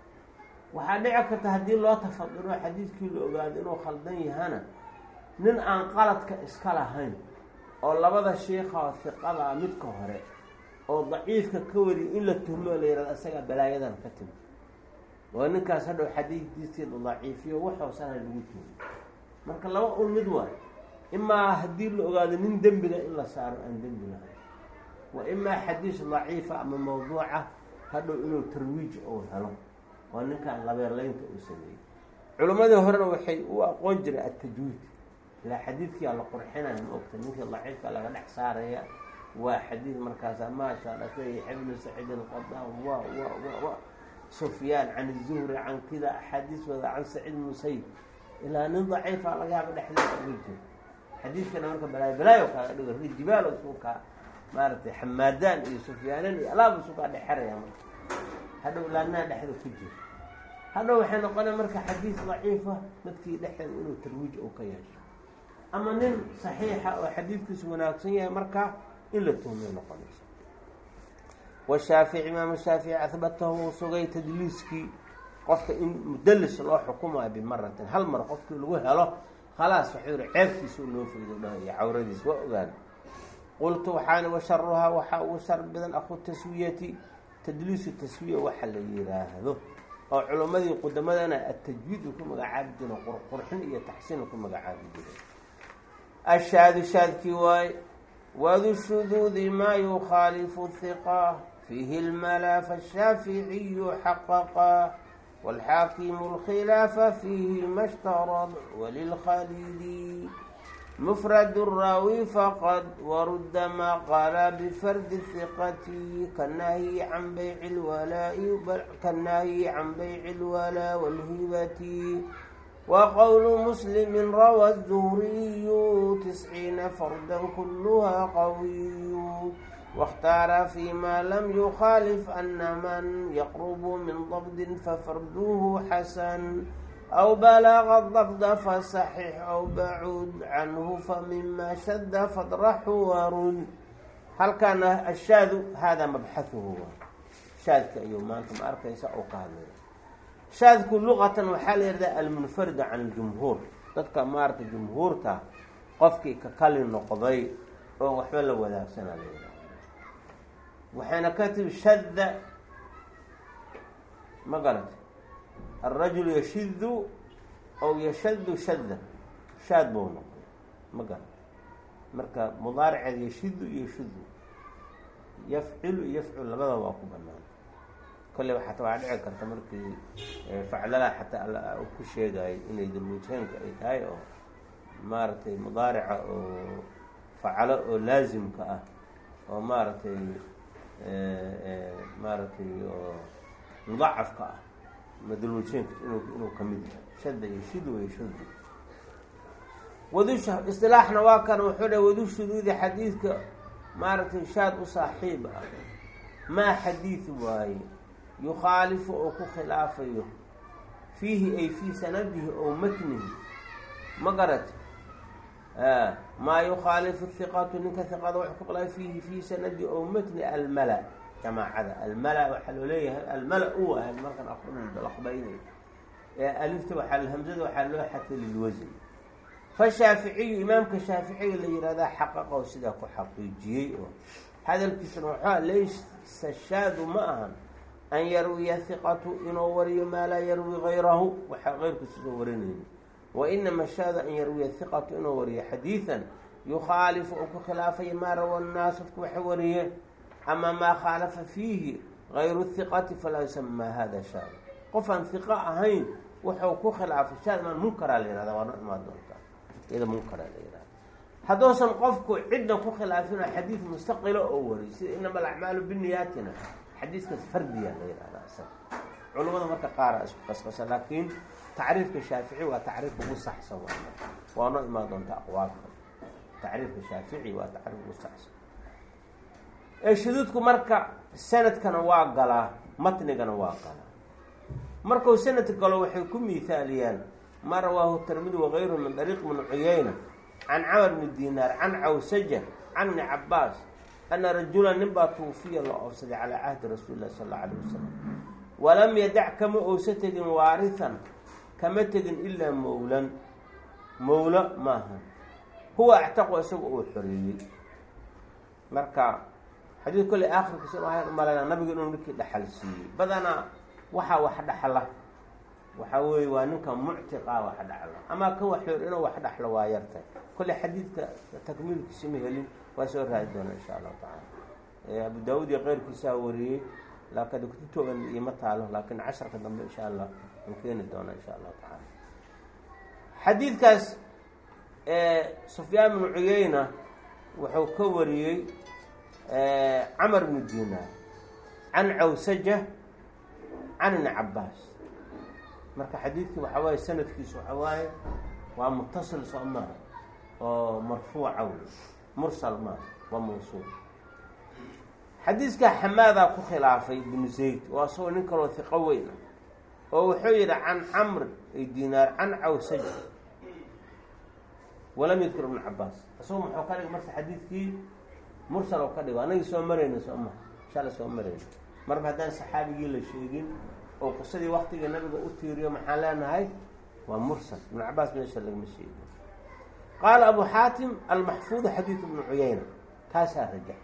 [SPEAKER 1] waxaa dhici karta haddii loo tafadilo xadiidkii la ogaado inuu khaldan yahana, nin aan qaladka iska lahayn oo labada sheikha hiqada midka hore oo daciifka ka wariy in la tuhmo la yihahdo isaga balaayadan ka timi, oo ninkaas hadhow xadiidkiisiida daciifiyo waxoosana lagu tuhmo. marka laba un mid waayo, imaa haddii la ogaado nin dembiga in la saaro aan dembi lahayn, wa imaa xadiis daciifa ama mawduuca hadhow inuu tarwiij ou helo oo ninkaan labeerleynta uu sameeyey. culimmadii horena waxay u aqoon jiray atajwiid, ilaa xadiidkiia la qurxinaya ma ogta, ninkii daciifka laga dhex saaraya waa xadiid markaasa maasha alla saxiix ibnu saciid alqadaan wa wa wa wa sufyaan can zuhri can kida axaadiis wada can saciid musayib, ilaa nin daciifa laga yaaba dhexdeeda uga jiro. xadiidkana marka balaayo balaayo kaaga dhigo ri jibaalo suukaa maaragtay xamaadaan iyo sufyaanan iyo alaabu suukaa dhexeraya marka hadhow laanaa dhexda ku jiro. hadhow waxay noqonaya marka xadiis daciifa dadkii dhexdeeda inuu tarwiij uu ka yeesho, ama nin saxiixa oo xadiidkiisu wanaagsan yahay markaa in la tuhmay noqonayso. washaafici imaam shaafici ahbatahu uu sugay tadliiskii qofka in mudalis loo xukumayo bimaratin hal mar qofkii lagu helo khalaas waxuu yihi ceebkiisu loo faydo dhaha iyo cawradiis waa ogaan. qultu waxaani washaruhaa waxaa ugu shar badan aku taswiyati, tadliisu taswiya waxa la yiraahdo oo culimmadii qudamadana atajwiid ku magacaabi jiro, qurqurxin iyo taxsiin ku magacaabi jiro. ashaadu shaadkii waay wadu shuduudi maa yukhaalifu hiqa fiihi almalaa fashaaficiyu xaqaqa wاlxaakimu اlkhilaafa fiihi ma shtarad walilkhaliili mfrad الraawi faqad warudda maa qaala bifardi hiqati kanahyi can bayci اlwalaa'i kanahyi can bayci اlwalaa wاlhibati waqowlu muslimi rawa الzuhriyu tisciina farda kuluha qawiyu واkhtaara fيma lam yukhaalif ana man yaqrubu min dabdi fafarduhu xasan أو بلغ الضبط فصحح أو بعود عنه فمما شد فاطرح ورد. هل كان الشاذ هذا مبحثه هو شاذ كأيوم أنتم أركيس أو قادر شاذ كل لغة وحال يرد المنفرد عن الجمهور تلك مارت الجمهور تا قفك ككل النقضي وحمل ولا سنة ليلة وحين كاتب شذ ما قالت الرجل يشذ أو يشذ شذا شاذ بونه ما قال مركا مضارع يشذ يشذ يفعل يفعل لبدا واقو بنان kolley waxaata waa dhici karta markii faclala xataa ku sheegay inay dulwajheenka ay tahay oo maaragtay mudaarica oo facalo oo laazimka ah oo maaragtay maaragtay oo mudacafka ah madulwajheenka inuu inuu kamid yahay shadda iyo shidu iyo shudi wadush istilaaxna waa kan wuxuu dha wadu shuduudi xadiidka maaragtay shaad u saaxiib ah maa xadiid waaye yukhaalifu oo ku khilaafayo fiihi ay fii sanadihi oo matnihi ma garati maa yukhaalifu hiqatu ninka hiqada wax ku khilaafa fiihi fii sanadi oo matni almala jamaacada almala waxaa loo leeyahay almala u ah markan aqbalaqbaynayo alifta waxaa hamzada waxaa loo xatay lilwasn fashaaficiyu imaamka shaaficiga la yihahdaa xaqaqo sidaa ku xaqiijiyey oo hadalkiisuna waxaa laysa shaadu ma ahan an yarwiya hiqatu inuu wariyo maa laa yarwi gayrahu waxaa keyrkiisa soo warinayni wa inama shaadu an yarwiya hiqatu inuu wariyo xadiidan yukhaalifu oo ku khilaafaya maa rawa nnaas dadku waxay wariyeen ama maa khaalafa fiihi gayru hiqati falaa yusamaa hada shaad qof aan hiqa ahayn wuxuu ku khilaafay shaad maan munkaraa la yihahda waa no imaan doontaa iyada munkaraa la yihahda hadduusan qofku cidna ku khilaafin oo xadiid mustaqilo oo wariyo sida inama alacmaalu biniyaatina xadiiskaas fardiya la yihahda isaga culamada marka qaara isku qasqasa laakiin tacriifka shaafici waa tacriifka ugu saxsan waa waa noo imaan doonta aqwaalka tacriifka shaafici waa tacriif ugu saxsan ee shuduudku marka sanadkana waa galaa matnigana waa galaa markuu sanad galo waxay ku miithaaliyaan ma rawaahu tirmidi wagayruhu min dariiq ibn cuyayna can camar bni dinaar can cawsaja can ibni cabaas ana rajula nin baa tuufiya la oofsaday calaa cahdi rasuuli lahi sala allau alayh wasalam walam yadac kama ousa tegin waarihan kama tegin ilaa mowlan mowlo maaha huwa actaqu isaga uu xoreeyey marka xadiid kolley aakhirkiisa inu ahayn umalayna nabiga inuu ninkii dhaxal siiyey badanaa waxaa wax dhaxla waxaa weeye waa ninka muctiqa wax dhaxla amaa kan waxoor inuu wax dhaxlo waa yartay kolley xadiidka takmiilkiisa ma helin waa soo raadi doona insha allahu tacaala abu daawud iyo keyrkiisaa wariyey laakiin kutubtoodan ioma taalo laakiin casharka dambe insha allah an keeni doona insha allahu tacaala xadiidkaas sufyaan bnu cuyeyna wuxuu ka wariyey camar bnu dinaar can cawsaja can ibni cabaas marka xadiidkii waxaa waaye sanadkiisu waxaa waaye waa mutasil soo maha oo marfuuca wey mursal maaha waa mawsuul xadiiskaa xamaadaa ku khilaafay bnu zayd oo asagoo nin kaloo hiqo weyn ah oo wuxuu yidhi can camr ay dinaar can cawsaja walam yadkur ibnu cabaas isagoo muxuu ka dhigay marka xadiidkii mursal oo ka dhigo anagii soo marayna soo maha inshaalla soo marayna marba haddaan saxaabigii la sheegin oo qisadii waktiga nabiga u tiiriyo maxaan leenahay waa mursal ibnu cabaas meesha lagama sheegin qaala abu xaatim almaxfuud xadiid ibnu cuyayna kaasaa rajax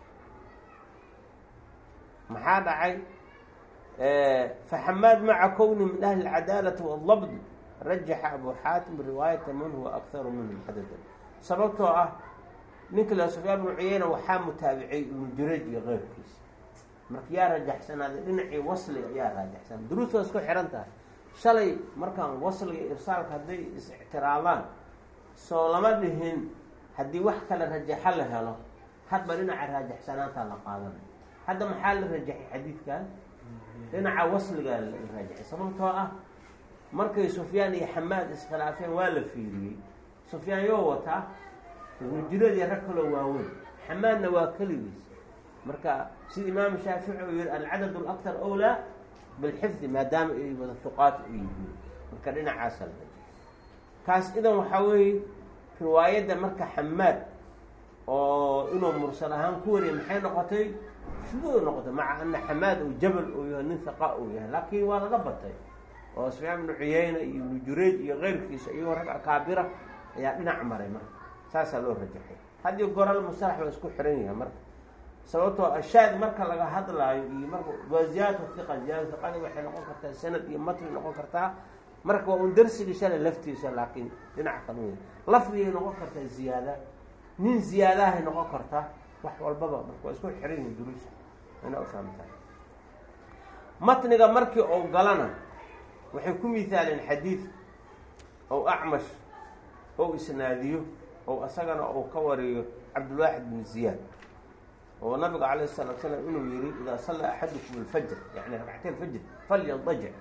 [SPEAKER 1] maxaa dhacay faxamaad maca kowni min ahli اlcadaalati wاlabd rajaxa abu xaatim riwaayata man huwa akharu minhum xadadan sababtoo ah ninka la sufyaan ibnu cuyayna waxaa mutaabicay ibnu jurayj iyo keyrkiisa marka yaa rajaxsanaaday dhinacii wasliga ayaa raajaxsanaa duruusta waa isku xihan tahay shalay markaan wasliga irsaalka hadday is-ictiraadaan soo lama dhihin haddii wax kale rajaxa la helo hadba dhinaca raajaxsanaantaa la qaadanay hadda maxaa la rajaxay xadiidkan dhinaca wasligaa la raajaxay sababtoo ah markay sufyaan iyo xamaad iskhilaafeen waa la fiiriyey sufyaan yoo wataa ibnu jurayj iyo rag kaloo waaweyn xamaadna waa keligiis marka sida imaamu shaafici uu yihi alcadad alaktar awlaa bilxifdi maadaama ay wada huqaat u yihiin marka dhinacaasa la rajaxay kaas idan waxaa weeye riwaayadda marka xamaad oo inuu mursal ahaan ku wariyay maxay noqotay shuduud noqotay maca ana xamaad uu jabal uu yahay nin haqa uu yahay laakiin waa laga batay oo sufyaan ibnu cuyayna iyo ibnu jurayj iyo keyrkiisa iyagoo rag akaabira ayaa dhinac maray marka saasaa loo rajaxay haddii goral musalax waa isku xiran yahay marka sababtoo ashaad marka laga hadlaayo iyo marka waa ziyaadatu hiqa ziyaadatu hiqadi waxay noqon kartaa sanad iyo matni noqon kartaa marka waa un darsigii shalay laftiisa laakiin dhinaca kale wey lafdigay noqon kartaa ziyaada nin ziyaadahay noqon kartaa wax walbaba marka waa isku xiran yihin duruusa ina u fahamtahay matniga markii ou galana waxay ku mihaaleen xadiid ou acmash ou isnaadiyo ou isagana ou ka wariyo cabdulwaaxid bin ziyaad oo nabiga calayh salatu salaam inuu yihi idaa sallaa axadukum alfajr yani ragcatay alfajr falyadajic.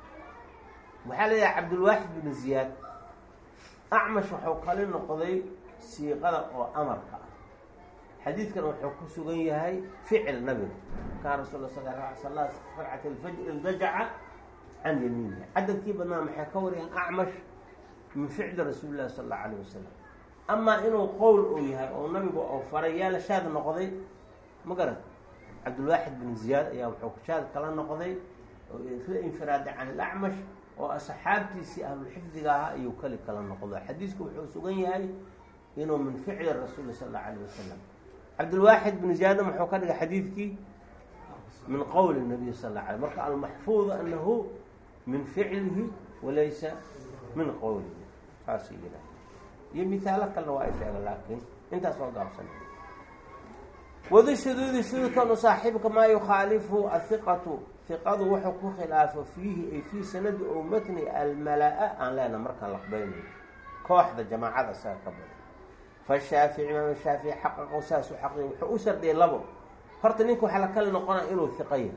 [SPEAKER 1] waxaa leeyahay cabdulwaaxid bin ziyaad acmash waxuu kali noqday siiqada oo amarka ah. xadiidkan wuxuu ku sugan yahay ficil nabiga kaan rasul sal sala ragcat alfajr ildajaca can yamiinihi. cadadkii badnaa maxay ka wariyaan acmash min ficli rasuuli llahi sala allahu alayh wasalam. amaa inuu qowl uu yahay oo nabigu oo faray yaa la shaad noqday ma garan. cabdulwaaxid bin ziyaad ayaa wuxuu shaad kala noqday oo la infiraaday can ilacmash oo asxaabtiisii ahlulxifdiga ahaa ayuu kali kala noqdo. xadiisku wuxuu sugan yahay inuu min ficli rasuuli sala allahu alayh wasalam. cabdulwaaxid bin ziyaadna muxuu ka dhigay xadiidkii min qowli nabiy sal alla alay. marka almaxfuud anahu min ficlihi walaysa min qowlihi saas yidhaah. iyo mihaalo kalena waa ay sheega laakiin intaas oo gaabsan. wadu shuduudi shuduudkanu saaxiibka maa yukhaalifu ahiqatu hiqadu wuxuu ku khilaafo fiihi ay fii sanadi oo matni almala-a aan leena markaan laqbaynayo kooxda jamaacada saga ka badan. fashaafici imaam shaafici xaqaqo saas u xaqiy wuxuu u shardiyay labo. horta ninka waxaa la kala noqonaya inuu hiqo yahay,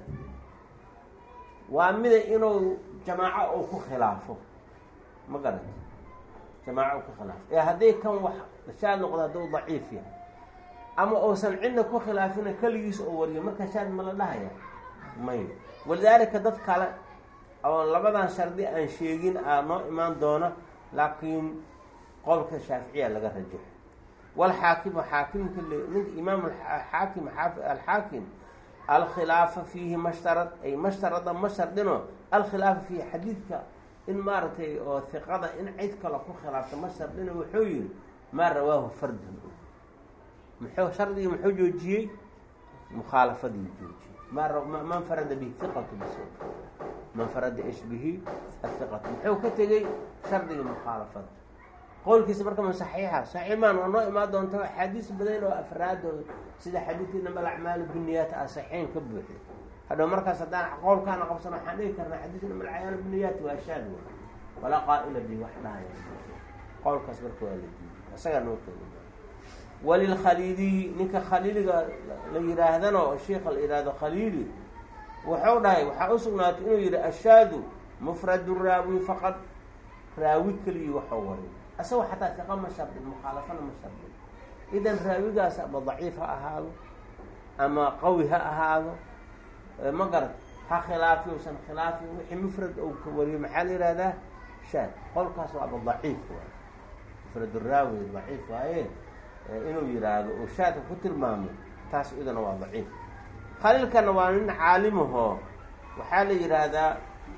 [SPEAKER 1] waa mida inuu jamaaco uu ku khilaafo ma garanta jamaaco u ku khilaafo. ee hadday kan wax shaad noqdo hadduu daciif yahay ama uusan cidna ku khilaafina keligiis oo wariyo marka shaad ma la dhahaya may. walidaalika dad kale oo labadan shardi aan sheegin aa noo imaan doona laakiin qowlka shaaficiya laga rajaxo. walxaakimu xaakimka ninka imaam xaakim alxaakim alkhilaafa fiihi mashtarad ay mashtarada ma shardino alkhilaafa fiihi xadiidka in maaragtay oo hiqada in cid kale ku khilaafta ma shardino. wuxuu yihi maa rawaahu fardan muxuu shardigii muxuu joojiyey mukhaalafadii joojiyey. man farada bihi hiqatu bis man farada ish bihi ahiqatu muxuu ka tegey shardigii mukhaalafada. qowlkiisa marka ma saxiixa saxiix maan waa noo imaan doonta axaadiis badan oo afraadooda sida xadiidkii inama alacmaalu biniyaat a saxiixin ka buuxi. hadhow markaas haddaan qowlkaana qabsano waxaan dhigi karnaa xadiidka inama alacmaalu biniyaat waa shaad wey walaa qaa'ila bi wax dhahaya qowlkaas marka waa la diiday isagaa noo keeni. walilkhaliiliyi ninka khaliiliga la yihaahdana oo sheika la yihahdo khaliili wuxuu dhahay waxaa u sugnaatay inuu yihi ashaadu mufradu raawi faqad raawi keligii waxuu wariy asagoo xataa hiqa ma shardin mukhaalafana ma shardin. idan raawigaas ama daciif ha ahaado ama qawi ha ahaado ma garad ha khilaafi usan khilaafi wixii mufrad ou ka wariyo maxaa la yihahdaa shaad. qolkaas waaba daciif waay mufrad raawi daciif waaye inuu yihaahdo oo shaadka ku tilmaamo taas idana waa daciif. khaliilkana waa nin caalimahoo waxaa la yidhaahdaa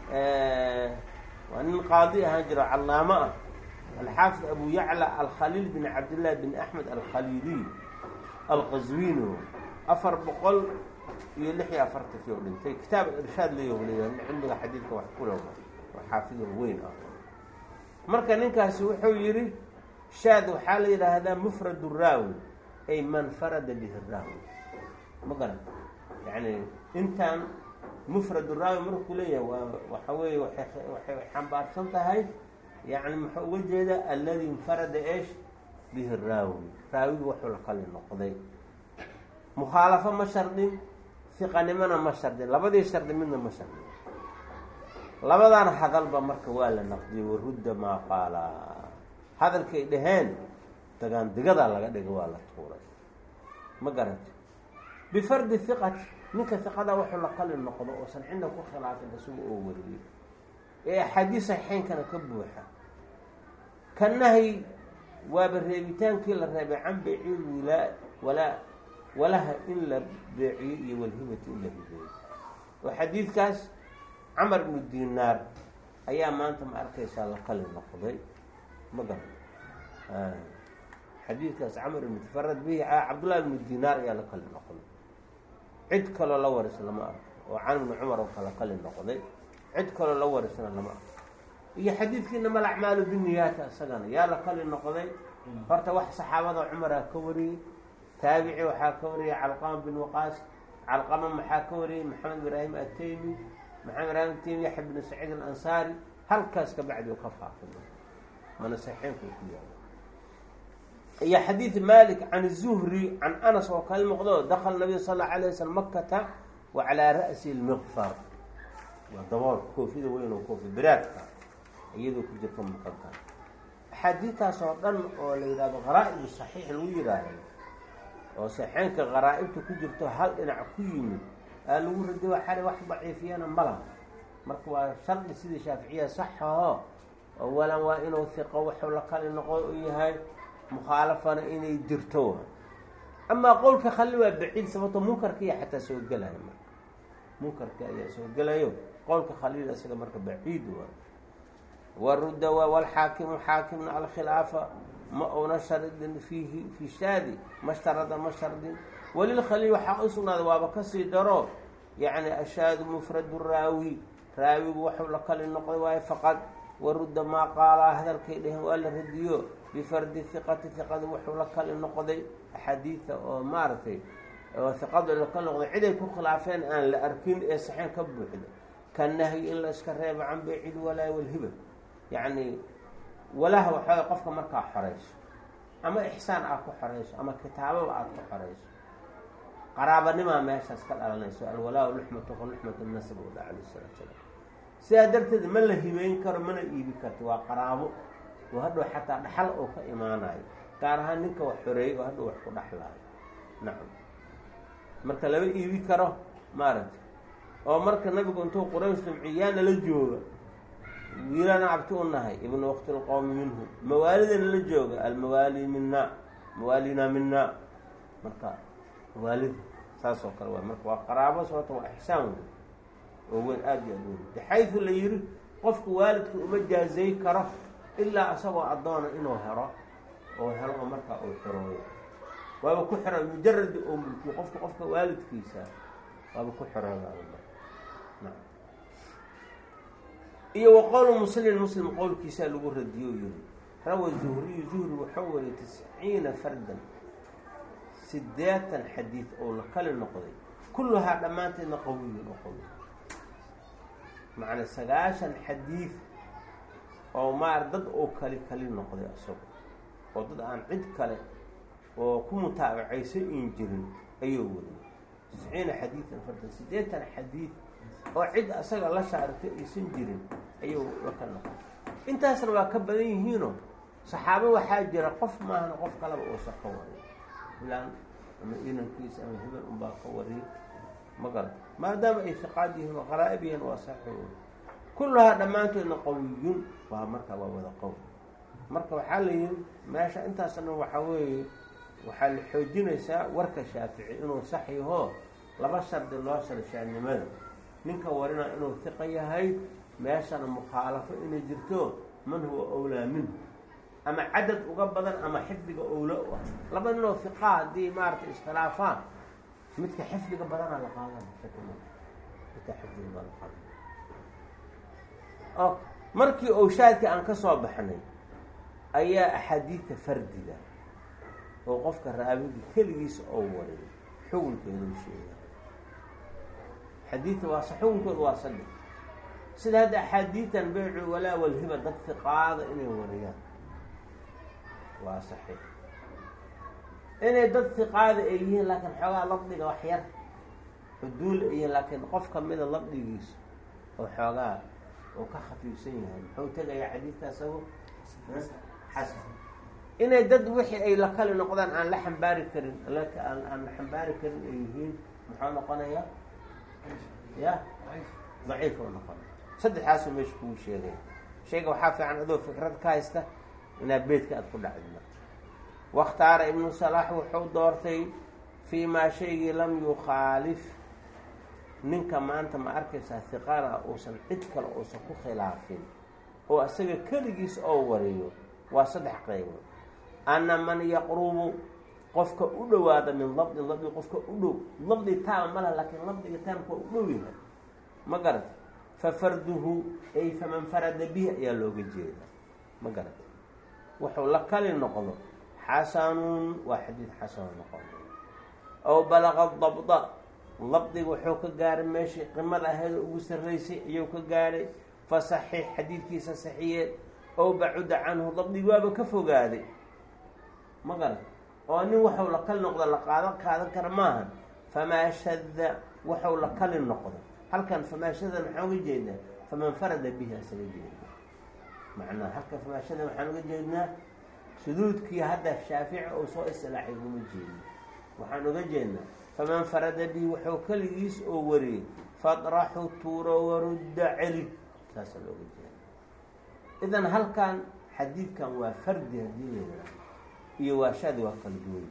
[SPEAKER 1] waa nin qaadi ahaan jiro callaamo ah alxaafid abu yacla alkhaliil bin cabdillahi bin axmed alkhaliiliy alqaswiino afar boqol iyo lix iyo afartankii oo dhintay. kitaab irshaad leeyahu leeyahay cilmiga xadiidka wax ku lewa oo xaafid weyn ah. marka ninkaasi wuxuu yihi shaad waxaa la yidhaahdaa mufrad raawi ay man farada bihi raawi ma garan. yani intaan mufrad raawi markuu leeyahay waa waxa weeye waxay xambaarsan tahay yani muxuu uga jeeda aladi infarada esh bihi raawi raawiga wuxuu la kali noqday. mukhaalafo ma shardin hiqanimona ma shardin labadii shardi midna ma shardin. labadan hadalba marka waa la naqdiyey warudda maa qaala hadalkay dhaheen dagaan digadaa laga dhiga waa la tuuray ma garanta. bifardi hiqati ninka hiqadaa wuxuu la kali noqdo oosan cidna ku khilaafin isaga oo wariyey ee axaadiis saxiixeynkana ka buuxa. ka nahyi waaba reebitaankii la reebay can beyci wilaa walaa walaha in la beeciyo iyo walhibati in la hibeeyo. oo xadiidkaas camar ibnu dinaar ayaa maanta ma arkaysaa la kali noqday ma garan. xadiidkaas camar ibnu tafarad bihi cabdullahi ibnu dinaar ayaa la kali noqday. cid kaloo la warisa lama arko oo can ibni cumar oo kala kali noqday cid kaloo la warisana lama arko. iyo xadiidkii inama alacmaalu biniyaata isagana yaa la kali noqday. horta wax saxaabada cumaraa ka wariyey, taabici waxaa ka wariyey calqama bin waqaas, calqama maxaa ka wariyey maxamed ibraahim ataymi, maxamed raamtiin yaxya bn saciid alansaari halkaas ka bacdi u ka faafino mana saxiixeynku ku yaalo. iyo xadiid malik can الzuhri can anas oo kala muuqdo dakala nabiy sal اlه alay waslm makata wa calaa ra'si lmiqfar waa daboolka koofida weyn oo koofi biraadka iyadoo ku jirta muqada. axaadiidtaas oo dhan oo la yidhahdo qaraa-ibu saxiix lagu yidhaahdo oo saxiixeynka qaraa-ibta ku jirto hal dhinac ku yimid aa lagu radi waxaale wax daciifiyana mala. marka waa shardi sidii shaaficiya saxaho awalan waa inuu hiqo waxuu la kali noqo u yahay, mukhaalafana inay jirto. amaa qowlka khali waa baciid sababto munkarka iyo xataa soo gelaya marka munkarka ayaa soo gelayo qowlka khaliil isaga marka baciid waa. warudda walxaakimu xaakimna alkhilaafa ma una sharidin fiihi fi shaadi ma shtarada ma shardin. walilkhaliil waxaa u sugnaaday waaba kasii daro yacni ashaadu mufradu raawi raawigu waxuu la kali noqday waayo faqad. warudda maa qaalaa hadalkay dheheen waa la radiyo bifardi hiqati hiqada wuxuu la kali noqday axaadiida oo maaragtay oo hiqadu la kali noqday ciday ku khilaafeen aan la arkin ee saxeen ka buuxda ka nahyi in la iska reebo can baycil walaa walhiba. yacni walaha waxaa qofka markaa xoreyso ama ixsaan aad ku xoreyso ama kitaababa aada ku xoreyso, qaraabanimaa meeshaas ka dhalanayso alwalaa luxmatu ka luxmatu nasab u dha alayh salatu salaam. sidaa darteed ma la hibeyn karo mana iibi karto, waa qaraabo oo hadhow xataa dhaxal oo ka imaanayo, gaar ahaan ninka wax xoreeyey oo hadhow wax ku dhaxlaayo. nacam marka lama iibi karo maaragta. oo marka nabigu intuu quraysh dumciyaana la jooga wiilana cabti u nahay ibnu waqti lqowmi minhu, mawaalidana la jooga almawaali mina mawaalina mina. marka mawaalida saas oo kale waa marka waa qaraabo sababto waa ixsaan wey oo weyn aada iyo aad weyn baxaydu la yihi qofku waalidka uma jaazay karo ilaa isagoo addoona inuu helo oo helo oo markaa uu xirooyo waaba ku xiro mujaradi oo mulkiyo qofka qofka waalidkiisa waaba ku xirooda. iyo waqowl muslim muslim qowlkiisa lagu radiyo yiri rawa zuhriy zuhri wuxuu wariyay tisciina fardan sideetan xadiid oo la kali noqday kulluhaa dhammaanteedna qawiyin oo qawi macna sagaashan xadiid oo maar dad oo kali kali noqday isago oo dad aan cid kale oo ku mutaabacaysan in jirin ayuu wariyay tisciina xadiidan fardan sideetan xadiid oo cid asaga la shaartay aysan jirin ayuu la kala noqday. intaasna waa ka badan yihiinoo saxaabo waxaa jira qof maahana qof kaleba uusan ka wariyo ilaan ama inankiisa ama hebel unbaa ka wariyo ma garata maadaama ay hiqaad yihiin oo qaraa'ib yihiin waa saxiix. kulluhaa dhammaantoodna qawiyun waa marka waa wada qowl. marka waxaa la yihi meesha intaasna waxaa weeye waxaa la xoojinaysaa warka shaafici inuu sax yaho laba shardi loo sharshaannimada ninka warina inuu hiqa yahay meeshana mukhaalafo inay jirto man huwa owlaa minhu ama cadad uga badan ama xifdiga owla u ah. laba ninoo hiqa haddii maaragtay iskhilaafaan midka xifdiga badana la qaadana midka xifdiga badan la qaadana. o markii owshaadkii aan ka soo baxnay ayaa axaadiidta fardiga oo qofka raawigi keligiisa oo wariyo xukunkeedu sheega xadiidta waa xukunkooda waa saddex sida hadda axaadiitan baycu walaa walhiba dad hiqaada inay wariyaan waa saxiix. inay dad hiqaada ay yihiin laakiin xoogaa labdiga wax yar xuduul ay yihiin laakiin qof kamida labdigiisa oo xoogaa oo ka khafiifsan yahay muxuu tegayaa xadiidka isago xasan. inay dad wixii ay la kali noqdaan aan la xambaari karin aan aan la xambaari karin ay yihiin muxuu noqonayaa ya daciif oo noqonay. saddexaasuu meesha kugu sheegay shayga waxaa fiican adoo fikrad ka haysta inaad beedka aada ku dhacdid. wakhtaara ibnu salaax wuxuu doortay fii maa shaygii lam yukhaalif ninka maanta ma arkaysaa hiqana uusan cid kale uusan ku khilaafin oo isaga keligiis oo wariyo waa saddex qaybood. ana man yaqrubu qofka u dhowaada min labdin labdi qofka u dhow labdi taama mala laakiin labdiga taamka u dhow yahay ma garata fa farduhu ay faman farada bihi ayaa looga jeeda ma garata wuxuu la kali noqdo xasanun waa xadiid xasano noqon ow balaqa dabda labdiga wuxuu ka gaaray meeshii qimada ahayd oo ugu sarraysay ayuu ka gaaray fa saxiix xadiidkiisa saxiyeed ow bacuda canhu labdigi waaba ka fogaaday ma garan oo nin waxau la kali noqdo la qaadan qaadan kara maaha famaa shada waxau la kali noqdo halkan famaa shada maxaan uga jeednaa faman farada bihi asaga jeeda macnaha halkan famaa shada waxaan uga jeednaa shuduudkii hadda shaafici oo soo isilaaxay uma jeedin waxaan uga jeednaa faman farada bihi waxuu keligiis oo wariyey fadraxu tuuro warudda celi saasa looga jeeda idan halkan xadiidkan waa fardi haddii layidhaha iyo waashadi waa kala duway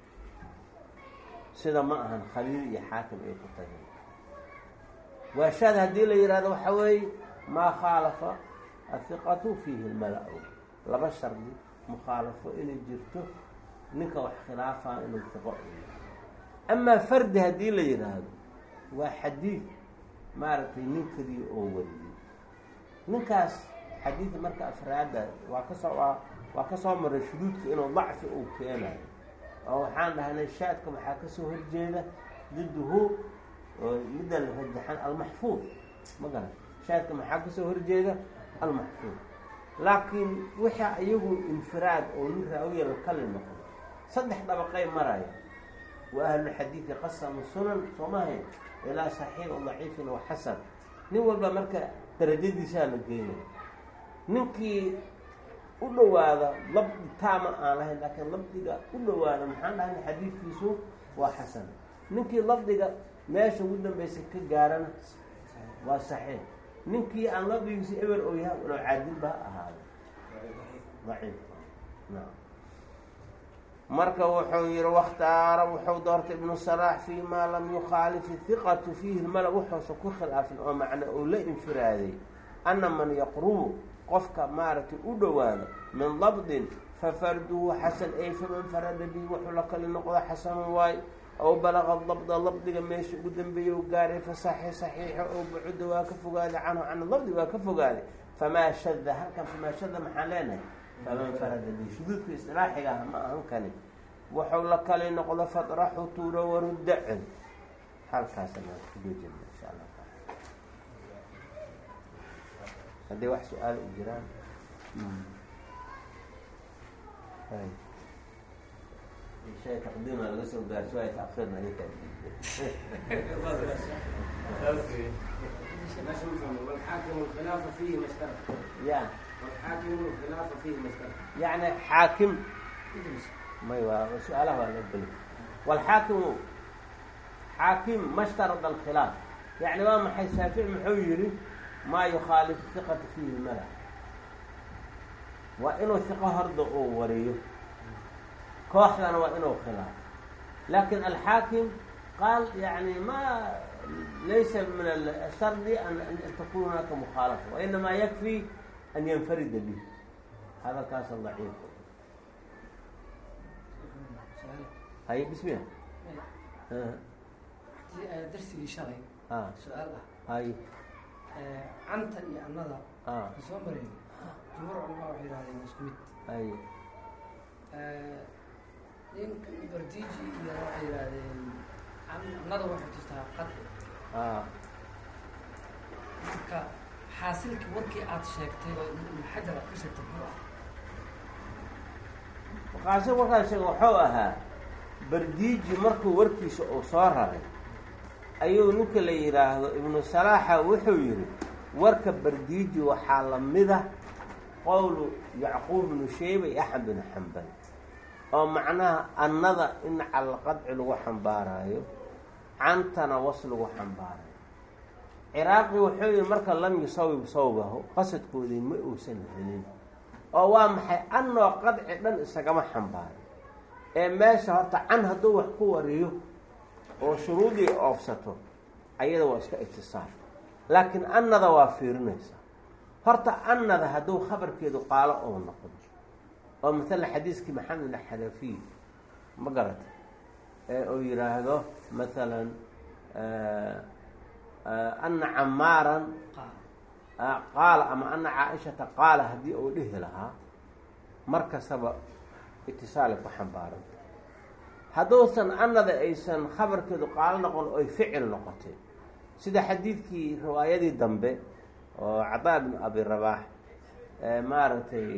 [SPEAKER 1] sida ma ahan khaliil iyo xaakim ay ku tageen waashad haddii la yihahdo waxa weeye maa khaalafa athiqatu fiihi lmala-u laba shardi mukhaalafo inay jirto ninka wax khilaafaa inuu hiqo amaa fardi haddii la yidhaahdo waa xadiid maaragtay nin keliya oo wariyey ninkaas xadiidka marka afraada waa kasoo waa waa ka soo maray shuduudka inuu dacfi uu keenayo oo waxaan dhahnay shaadka waxaa kasoo horjeeda diduhu oo midda la rajaxan almaxfuud ma garan shaadka maxaa kasoo horjeeda almaxfuud laakiin waxa iyagu infiraad oo nin raawiya la kali noqdo saddex dabaqay maraya wa ahlulxadiidi qasamu sunan soomahay ilaa saxiix o daciifin wa xasan nin walba marka darajadiisaa la geynaya ninkii u dhawaada labdi taama aan lahayn laakiin labdiga u dhawaada maxaan dhahay xadiidkiisu waa xasan ninkii labdiga meesha ugu dambeysay ka gaarana waa saxiix ninkii aan labdigiisa eber oo yahay inuu caadilba ha ahaado daciif naam marka wuxuu yihi wakhtaara wuxuu doortay ibnu salaax fii maa lam yukhaalif hiqatu fiihi lmala wuxuusa ku khilaafin oo macna uu la infiraaday ana man yaqrubu qofka maaragtay u dhawaado min dabdin fafarduhu xasan ay faman farada bihi wuxuu la kali noqdo xasan waayo aw balaqa dabda labdiga meesha ugu dambeeya u gaaray fasaxi saxiixa oo bacuda waa ka fogaaday canhu can dabdi waa ka fogaaday famaa shada halkan famaa shada maxaan leenahay faman farada bihi shuduudka isilaaxiga ah ma ahan kani wuxuu la kali noqdo fadraxu tuuro warudda cel halkaasna kuga jirna insha allah haddii wax su-aal u jiraan shay taqdiima laga soo gaarso ay taakirna ninka
[SPEAKER 3] والحاكم الخلاف فيه مشترك
[SPEAKER 1] يعني
[SPEAKER 3] والحاكم الخلاف فيه مشترك
[SPEAKER 1] يعني حاكم ما هو سؤاله ولا بل والحاكم حاكم ما اشترط الخلاف يعني ما محي شافعي محيري ما يخالف الثقة فيه الملأ وإنه ثقة هرد أو وريه كوحدنا وإنه خلاف لكن الحاكم قال يعني ما ليس من الشرط أن تكون هناك مخالفة وإنما يكفي أن ينفرد به هذا كاس ضعيف هاي بسم الله
[SPEAKER 4] درسي شرعي
[SPEAKER 1] آه.
[SPEAKER 4] سؤال
[SPEAKER 1] هاي
[SPEAKER 4] عنت يا النظر
[SPEAKER 1] آه.
[SPEAKER 4] كسومرين جمهور علماء وحيد هذه مسكوت
[SPEAKER 1] هاي
[SPEAKER 4] يمكن برديجي يا وحيد هذه عن النظر واحد تستحق
[SPEAKER 1] آه
[SPEAKER 4] marka xaasilka warkii aad sheegtay oo xajar ka sheegtay
[SPEAKER 1] qaasi warkaan sheegay wuxuu ahaa bardiiji markuu warkiisa uu soo raray ayuu ninka la yidhaahdo ibnu salaaxa wuxuu yidhi warka bardiiji waxaa lamida qowlu yacquub bnu shayba iyo axmed binu xambal oo macnaha annada in calaqadci lagu xambaaraayo cantana was lagu xambaarayo ciraaqi wuxuu yihi marka lam yusawib sawbahu qasadkoodii ma uusan helin oo waa maxay annoo qadci dhan isagama xambaaray ee meesha horta can hadduu wax ku wariyo oo shuruudii oofsato ayada waa iska itisaal laakiin annada waa fiirinaysa horta annada hadduu khabarkeedu qaalo ou noqdo oo matala xadiiskii maxamed alxanafiy ma garata ee uu yidhaahdo masalan ana camaaran qaala ama ana caaishata qaala haddii uu dhihi lahaa mar kastaba itisaali ku xambaaranta hadduusan anada aysan khabarkeedu qaalo noqon oy ficil noqotay sida xadiidkii riwaayadii dambe oo cadaa bnu abi rabaax maaragtay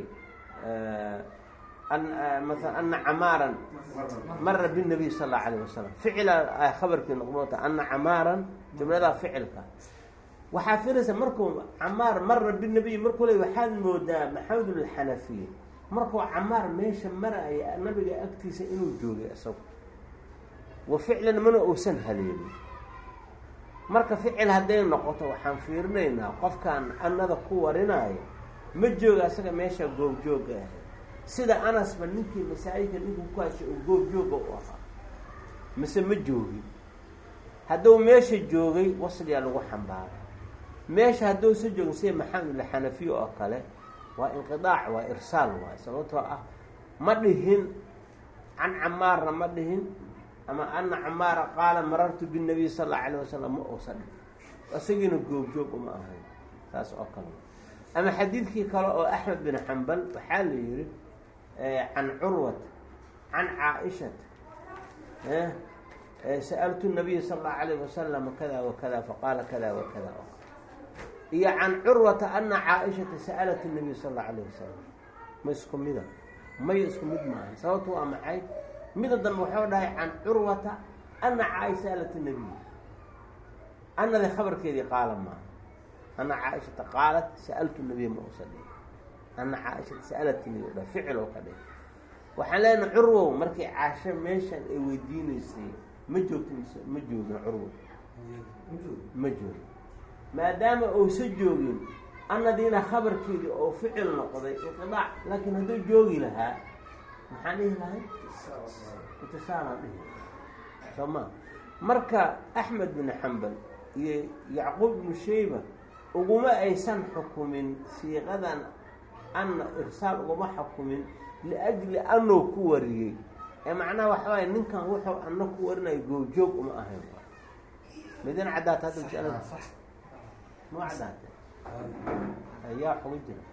[SPEAKER 1] maala ana camaaran mara binabiy sal allau alayh wasalam ficila khabarkii noqmota ana camaaran jumladaa ficilka waxaa filaysa markuu camaar mara binabiy markuu le waxaad moodaa maxamed alxanafiya markuu camaar meesha maraya nabiga agtiisa inuu joogay isagu wa ficlan mana uusan haleelin marka ficil hadday noqoto waxaan fiirinaynaa qofkaan anada ku warinaayo ma jooga isaga meesha goobjooga ah sida anasba ninkii masaajidka ninkuu ku hashay oo goobjooga u ahaa mise ma joogin hadduu meesha joogay wasliyaa lagu xambaaray meesha hadduusa joogin sida maxamed alxanafiya oo kale waa inqidaac waa irsaal waay sababtoo ah ma dhihin can camaarna ma dhihin ama ana camaara qaala marartu binabiy sal allau alayh wasalam ma uusa dhihin isagiina goobjoog uma ahayn saas oo kale ama xadiidkii kale oo axmed bin xambal waxaa la yihi can curwat can caaishat sa'altu nabiya sal allahu alayh wasalam kada wakada faqaala kada wakada iyo can curwata ana caaishata sa'alat nabiy sal allau alayh wasalam ma isku mida may isku mid maaha sababtu waa maxay mida dambe waxau dhahay can curwata ana caaisha sa'alat nabiy anada khabarkeedii qaala maaha ana caaishata qaalat sa'altu nabiya ma usa dhihi ana caaishata sa'alat nabiy dha ficil oo ka dhih waxaan leenahay curwow markii caasho meeshan ay weydiinaysay ma joogto mise ma joogin curwo ma joogin maadaama uusa joogin anadiina khabarkeedii oo ficil noqday inqidaac laakiin hadduu joogi lahaa maxaan dhihi lahay itisaalaan dhihi soo ma marka axmed bin xambal iyo yacquub ibnu shayba uguma aysan xukumin siiqadan anna irsaal uguma xukumin liajli anuu ku wariyey ee macnaha waxa waaya ninkan wuxuu ana ku warinayo goobjoog uma ahayn midin caddaata hadda masalada ma caddaata ayaa xuga jira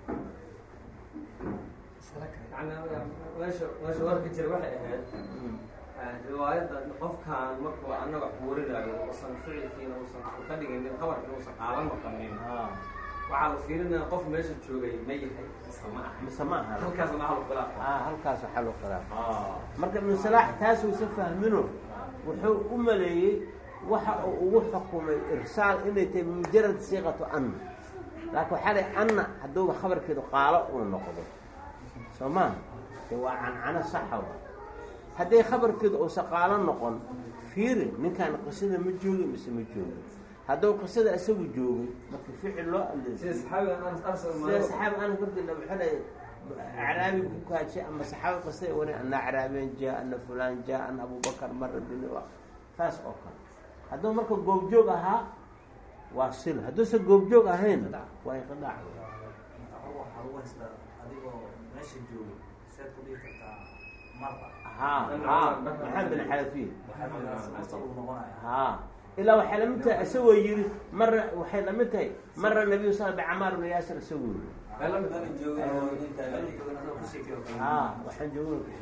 [SPEAKER 3] yani meesha meesha warka jira waxay ahayd riwaayadda qofkaan markuu annaga ku warinaayo usan ficilkiina usan ka dhiginin qabarkiina usan qaala maqanin waxaa la fiirinaya qof meesha joogay ma yahay mise ma aha
[SPEAKER 1] mise ma aha
[SPEAKER 3] halkaas maxalu khilaaf
[SPEAKER 1] ah halkaas xalu khilaaf marka ibnu salaax taas uusa fahmino wuxuu u maleeyey waxa uu ugu xukumay irsaal inay tahay mujarad siiqatu anna laakiin waxaa lay anna hadduuba khabarkeedu qaalo uu noqdo soo maa de waa cancano saxa wa hadday khabarkeedu uusa qaalo noqon fiiri ninkaan qisada ma joogi mise ma joogi hadduu qisada isagu joogay marka ficil loo
[SPEAKER 3] sida saxaabiga anas arsal
[SPEAKER 1] sida saxaabi anas markii la waxay acraabi ku kaajay ama saxaabi qisada wani ana acraabiyan jaa ana fulaan jaa ana abubakar mara bin taas oo kale hadduu marka goobjoog ahaa waa sil hadduusa goobjoog ahayn waa inqidaac
[SPEAKER 2] adigoo meesha jooga seed ku dhihi kartaa marba
[SPEAKER 1] haa haa maxamed bin xanafiya
[SPEAKER 2] asal uu noqonaya
[SPEAKER 1] haa ilaa waxay lamid tahay isagoo yiri mara waxay lamid tahay mara nabiyu sal bicamaar bn yaasir isagoo yiri haa waxaan joogna ku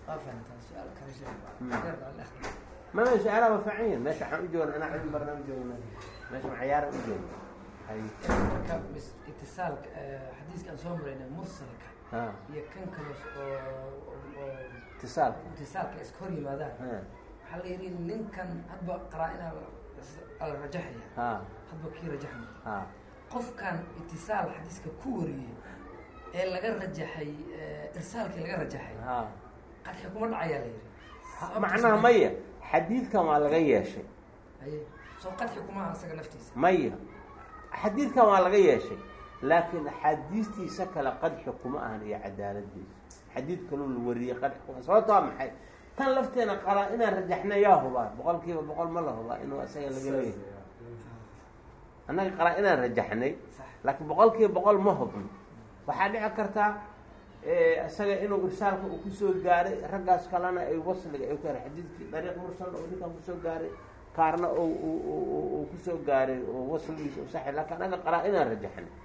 [SPEAKER 1] sheekay mama su-aalaha waa fiican yihin meesha waxaan u joogna anaa cilmi barnaa u joogna meesha macayaara u joogna
[SPEAKER 4] marka itisaalka xadiiska aan soo marayna mursalka iyo kan kale oo
[SPEAKER 1] itisaalka
[SPEAKER 4] itisaalka iska hor yimaadaan waxaa la yidhi ninkan hadba qaraa-ina la rajaxaya hadba kii rajaxmaya qofkan itisaal xadiiska ku wariyey ee laga rajaxay irsaalkii laga rajaxay qadxi kuma dhacayaa la yidhi
[SPEAKER 1] macnaha maya xadiidkan waa laga yeeshay
[SPEAKER 4] haye soo qadxi kuma asaga naftiisa
[SPEAKER 1] maya xadiidkan waa laga yeeshay laakiin axaadiistiisa kale qadxi kuma ahan iyo cadaaladiisa xadiid kaloo la wariyey qadxi kuma sababto waa maxay tan lafteena qaraa inaan rajaxna yaa hubaa boqol kiiba boqol ma la hubaa inuu isaga laga leeyahay annaga qaraa inaan rajaxnay laakiin boqol kiiba boqol ma hubno waxaa dhici kartaa isaga inuu irsaalka uu kusoo gaaray raggaas kalena ay wasliga ay ku hara xadiidkii dariiq mursal oo ninkan kusoo gaaray kaarna uu kusoo gaaray oo wasligiisa u saxay laakiin annaga qaraa inaan rajaxnay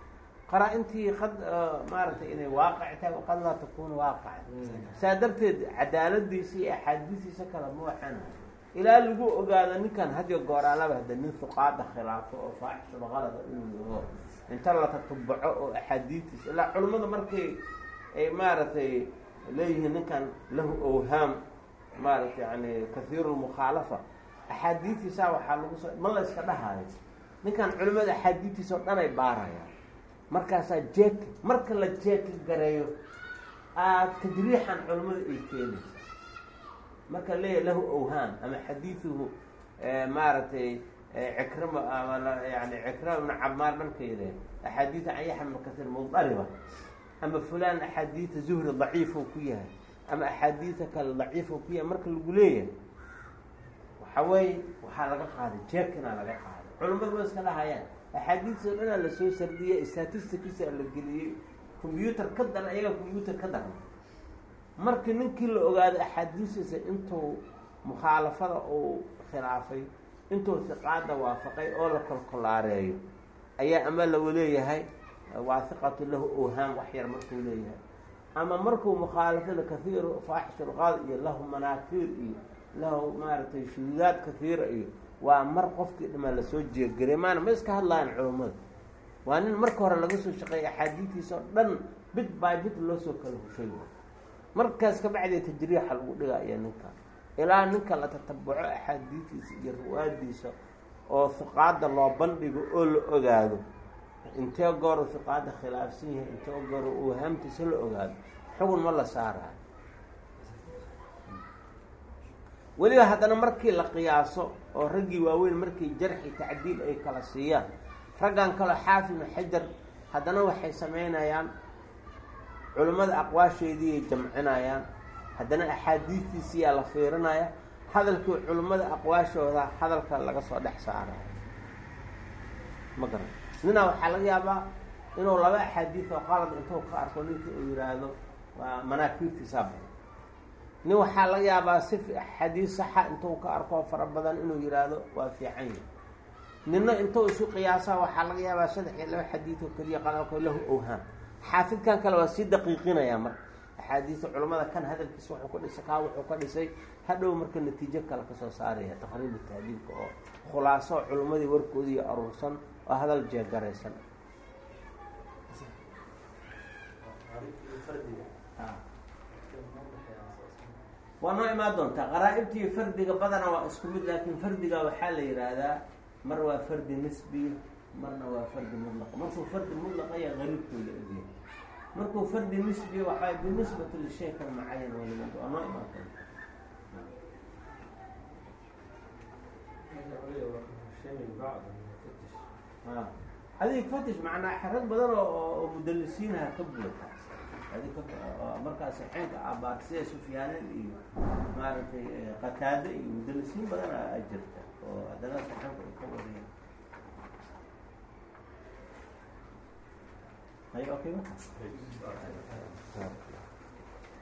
[SPEAKER 1] qaraa-intii qad maaragtay inay waaqic tahay waqad laa takunu waaqica saa darteed cadaaladiisa iyo axaadiisiisa kala mooxan ilaa lagu ogaado ninkan hadiyo gooraalaba hadda nin huqaada khilaafo oo faaxishul qalada inuu yaho inta la tatubaco oo axaadiistiisa ilaa culimmada markay ay maaragtay leeyihiin ninkan lahu awhaam maaragtay yani kathiiru lmukhaalafa axaadiistiisa waxaa lagu soo ma la iska dhahaayo ninkan culimmada axaadiistiisa oo dhan ay baarayaan markaasaa jeeki marka la jeeki gareeyo aad tajriixan culimmada ay keenaysa marka leeyahy lahu awhaam ama xadiiduhu maaragtay cikrima yani cikrima ibna cabmaar dhankeeda axaadiida can yaxya ibna kasiir mudariba ama fulaan axaadiida zuhri daciifo ku yahay ama axaadiida kale daciifo ku yahay marka lagu leeyahay waxa weeye waxaa laga qaaday jeekinaa laga qaaday culimmadu wa iska dhahayaan axaadiidso dhanaa lasoo sardiyay statisticisa la geliyey combyuutar ka daran ayaga combyuutar ka daran markii ninkii la ogaado axaadiisiisa intuu mukhaalafada uu khilaafay intuu hiqaada waafaqay oo la kolkolaareeyo ayaa ama lagu leeyahay waahiqatu lahu awhaam wax yar markuu leeyahay ama markuu mukhaalafada kathiiru faaxishulqaad iyo lahu manaakiir iyo lahu maaragtay shuhuudaad kathiira iyo waa mar qofkii dhimaa lasoo jeergelay maana ma iska hadlayan culummada waa nin marka hore laga soo shaqeeyay axaadiistiisa oo dhan bid by bid loo soo kala hushay markaas ka bacdee tajriixa lagu dhigaya ninka ilaa ninka la tatabuco axaadiistiisa iyo riwaayadiisa oo hiqaada loo bandhigo oo la ogaado intee goor hiqaada khilaafsan yahay intee goor awhaamtiisa la ogaado xugun ma la saarayo weliba haddana markii la qiyaaso oo raggii waaweyn markii jarxi tacdiil ay kala siiyaan raggan kaloo xaafid ibnu xajar haddana waxay samaynayaan culimmada aqwaasheediiay jamcinayaan haddana axaadiistiisiyaa la fiirinaya hadalkii culimmada aqwaashooda hadalka laga soo dhex saaraya ma garan ninaa waxaa laga yaabaa inuu laba axaadiis oo qalad intuu ka arko ninkii uu yihaahdo waa manaakiibtiisaa badan nin waxaa laga yaabaa si xadiis saxa intuu ka arko fara badan inuu yihaahdo waa fiican yahi ninna intuu isu qiyaasaa waxaa laga yaabaa saddex iyo laba xadiid oo keliya qalalko lahu awhaam xaafidkan kale waa sii daqiiqinayaa marka axaadiista culamada kan hadalkiisa wuxuu ka dhisay kaa wuxuu ka dhisay hadhow marka natiijo kale kasoo saaraya taqriibu tahdiibka oo khulaaso culimmadii warkoodii aruursan oo hadal jeegaraysan waa noo imaan doontaa qaraa-ibtii fardiga badana waa isku mid laakiin fardiga waxaa la yidhaahdaa mar waa fardi nisbiya marna waa fardi mudlaqa markuu fardi mudlaqa ayaa qariibkuu la egyahay markuu fardi nisbiya waxaa binisbati lishay kan mucayan waliman waa noo imaan doonta adig fatish macnaa rag badan oo mudalisiinaha ka buuxa adig markaa saxeenka abaar sida sufyaanen iyo maaragtay qataade iyo mudalisiin badan a jirta oo haddana saxeenka ay ka wariya hay okay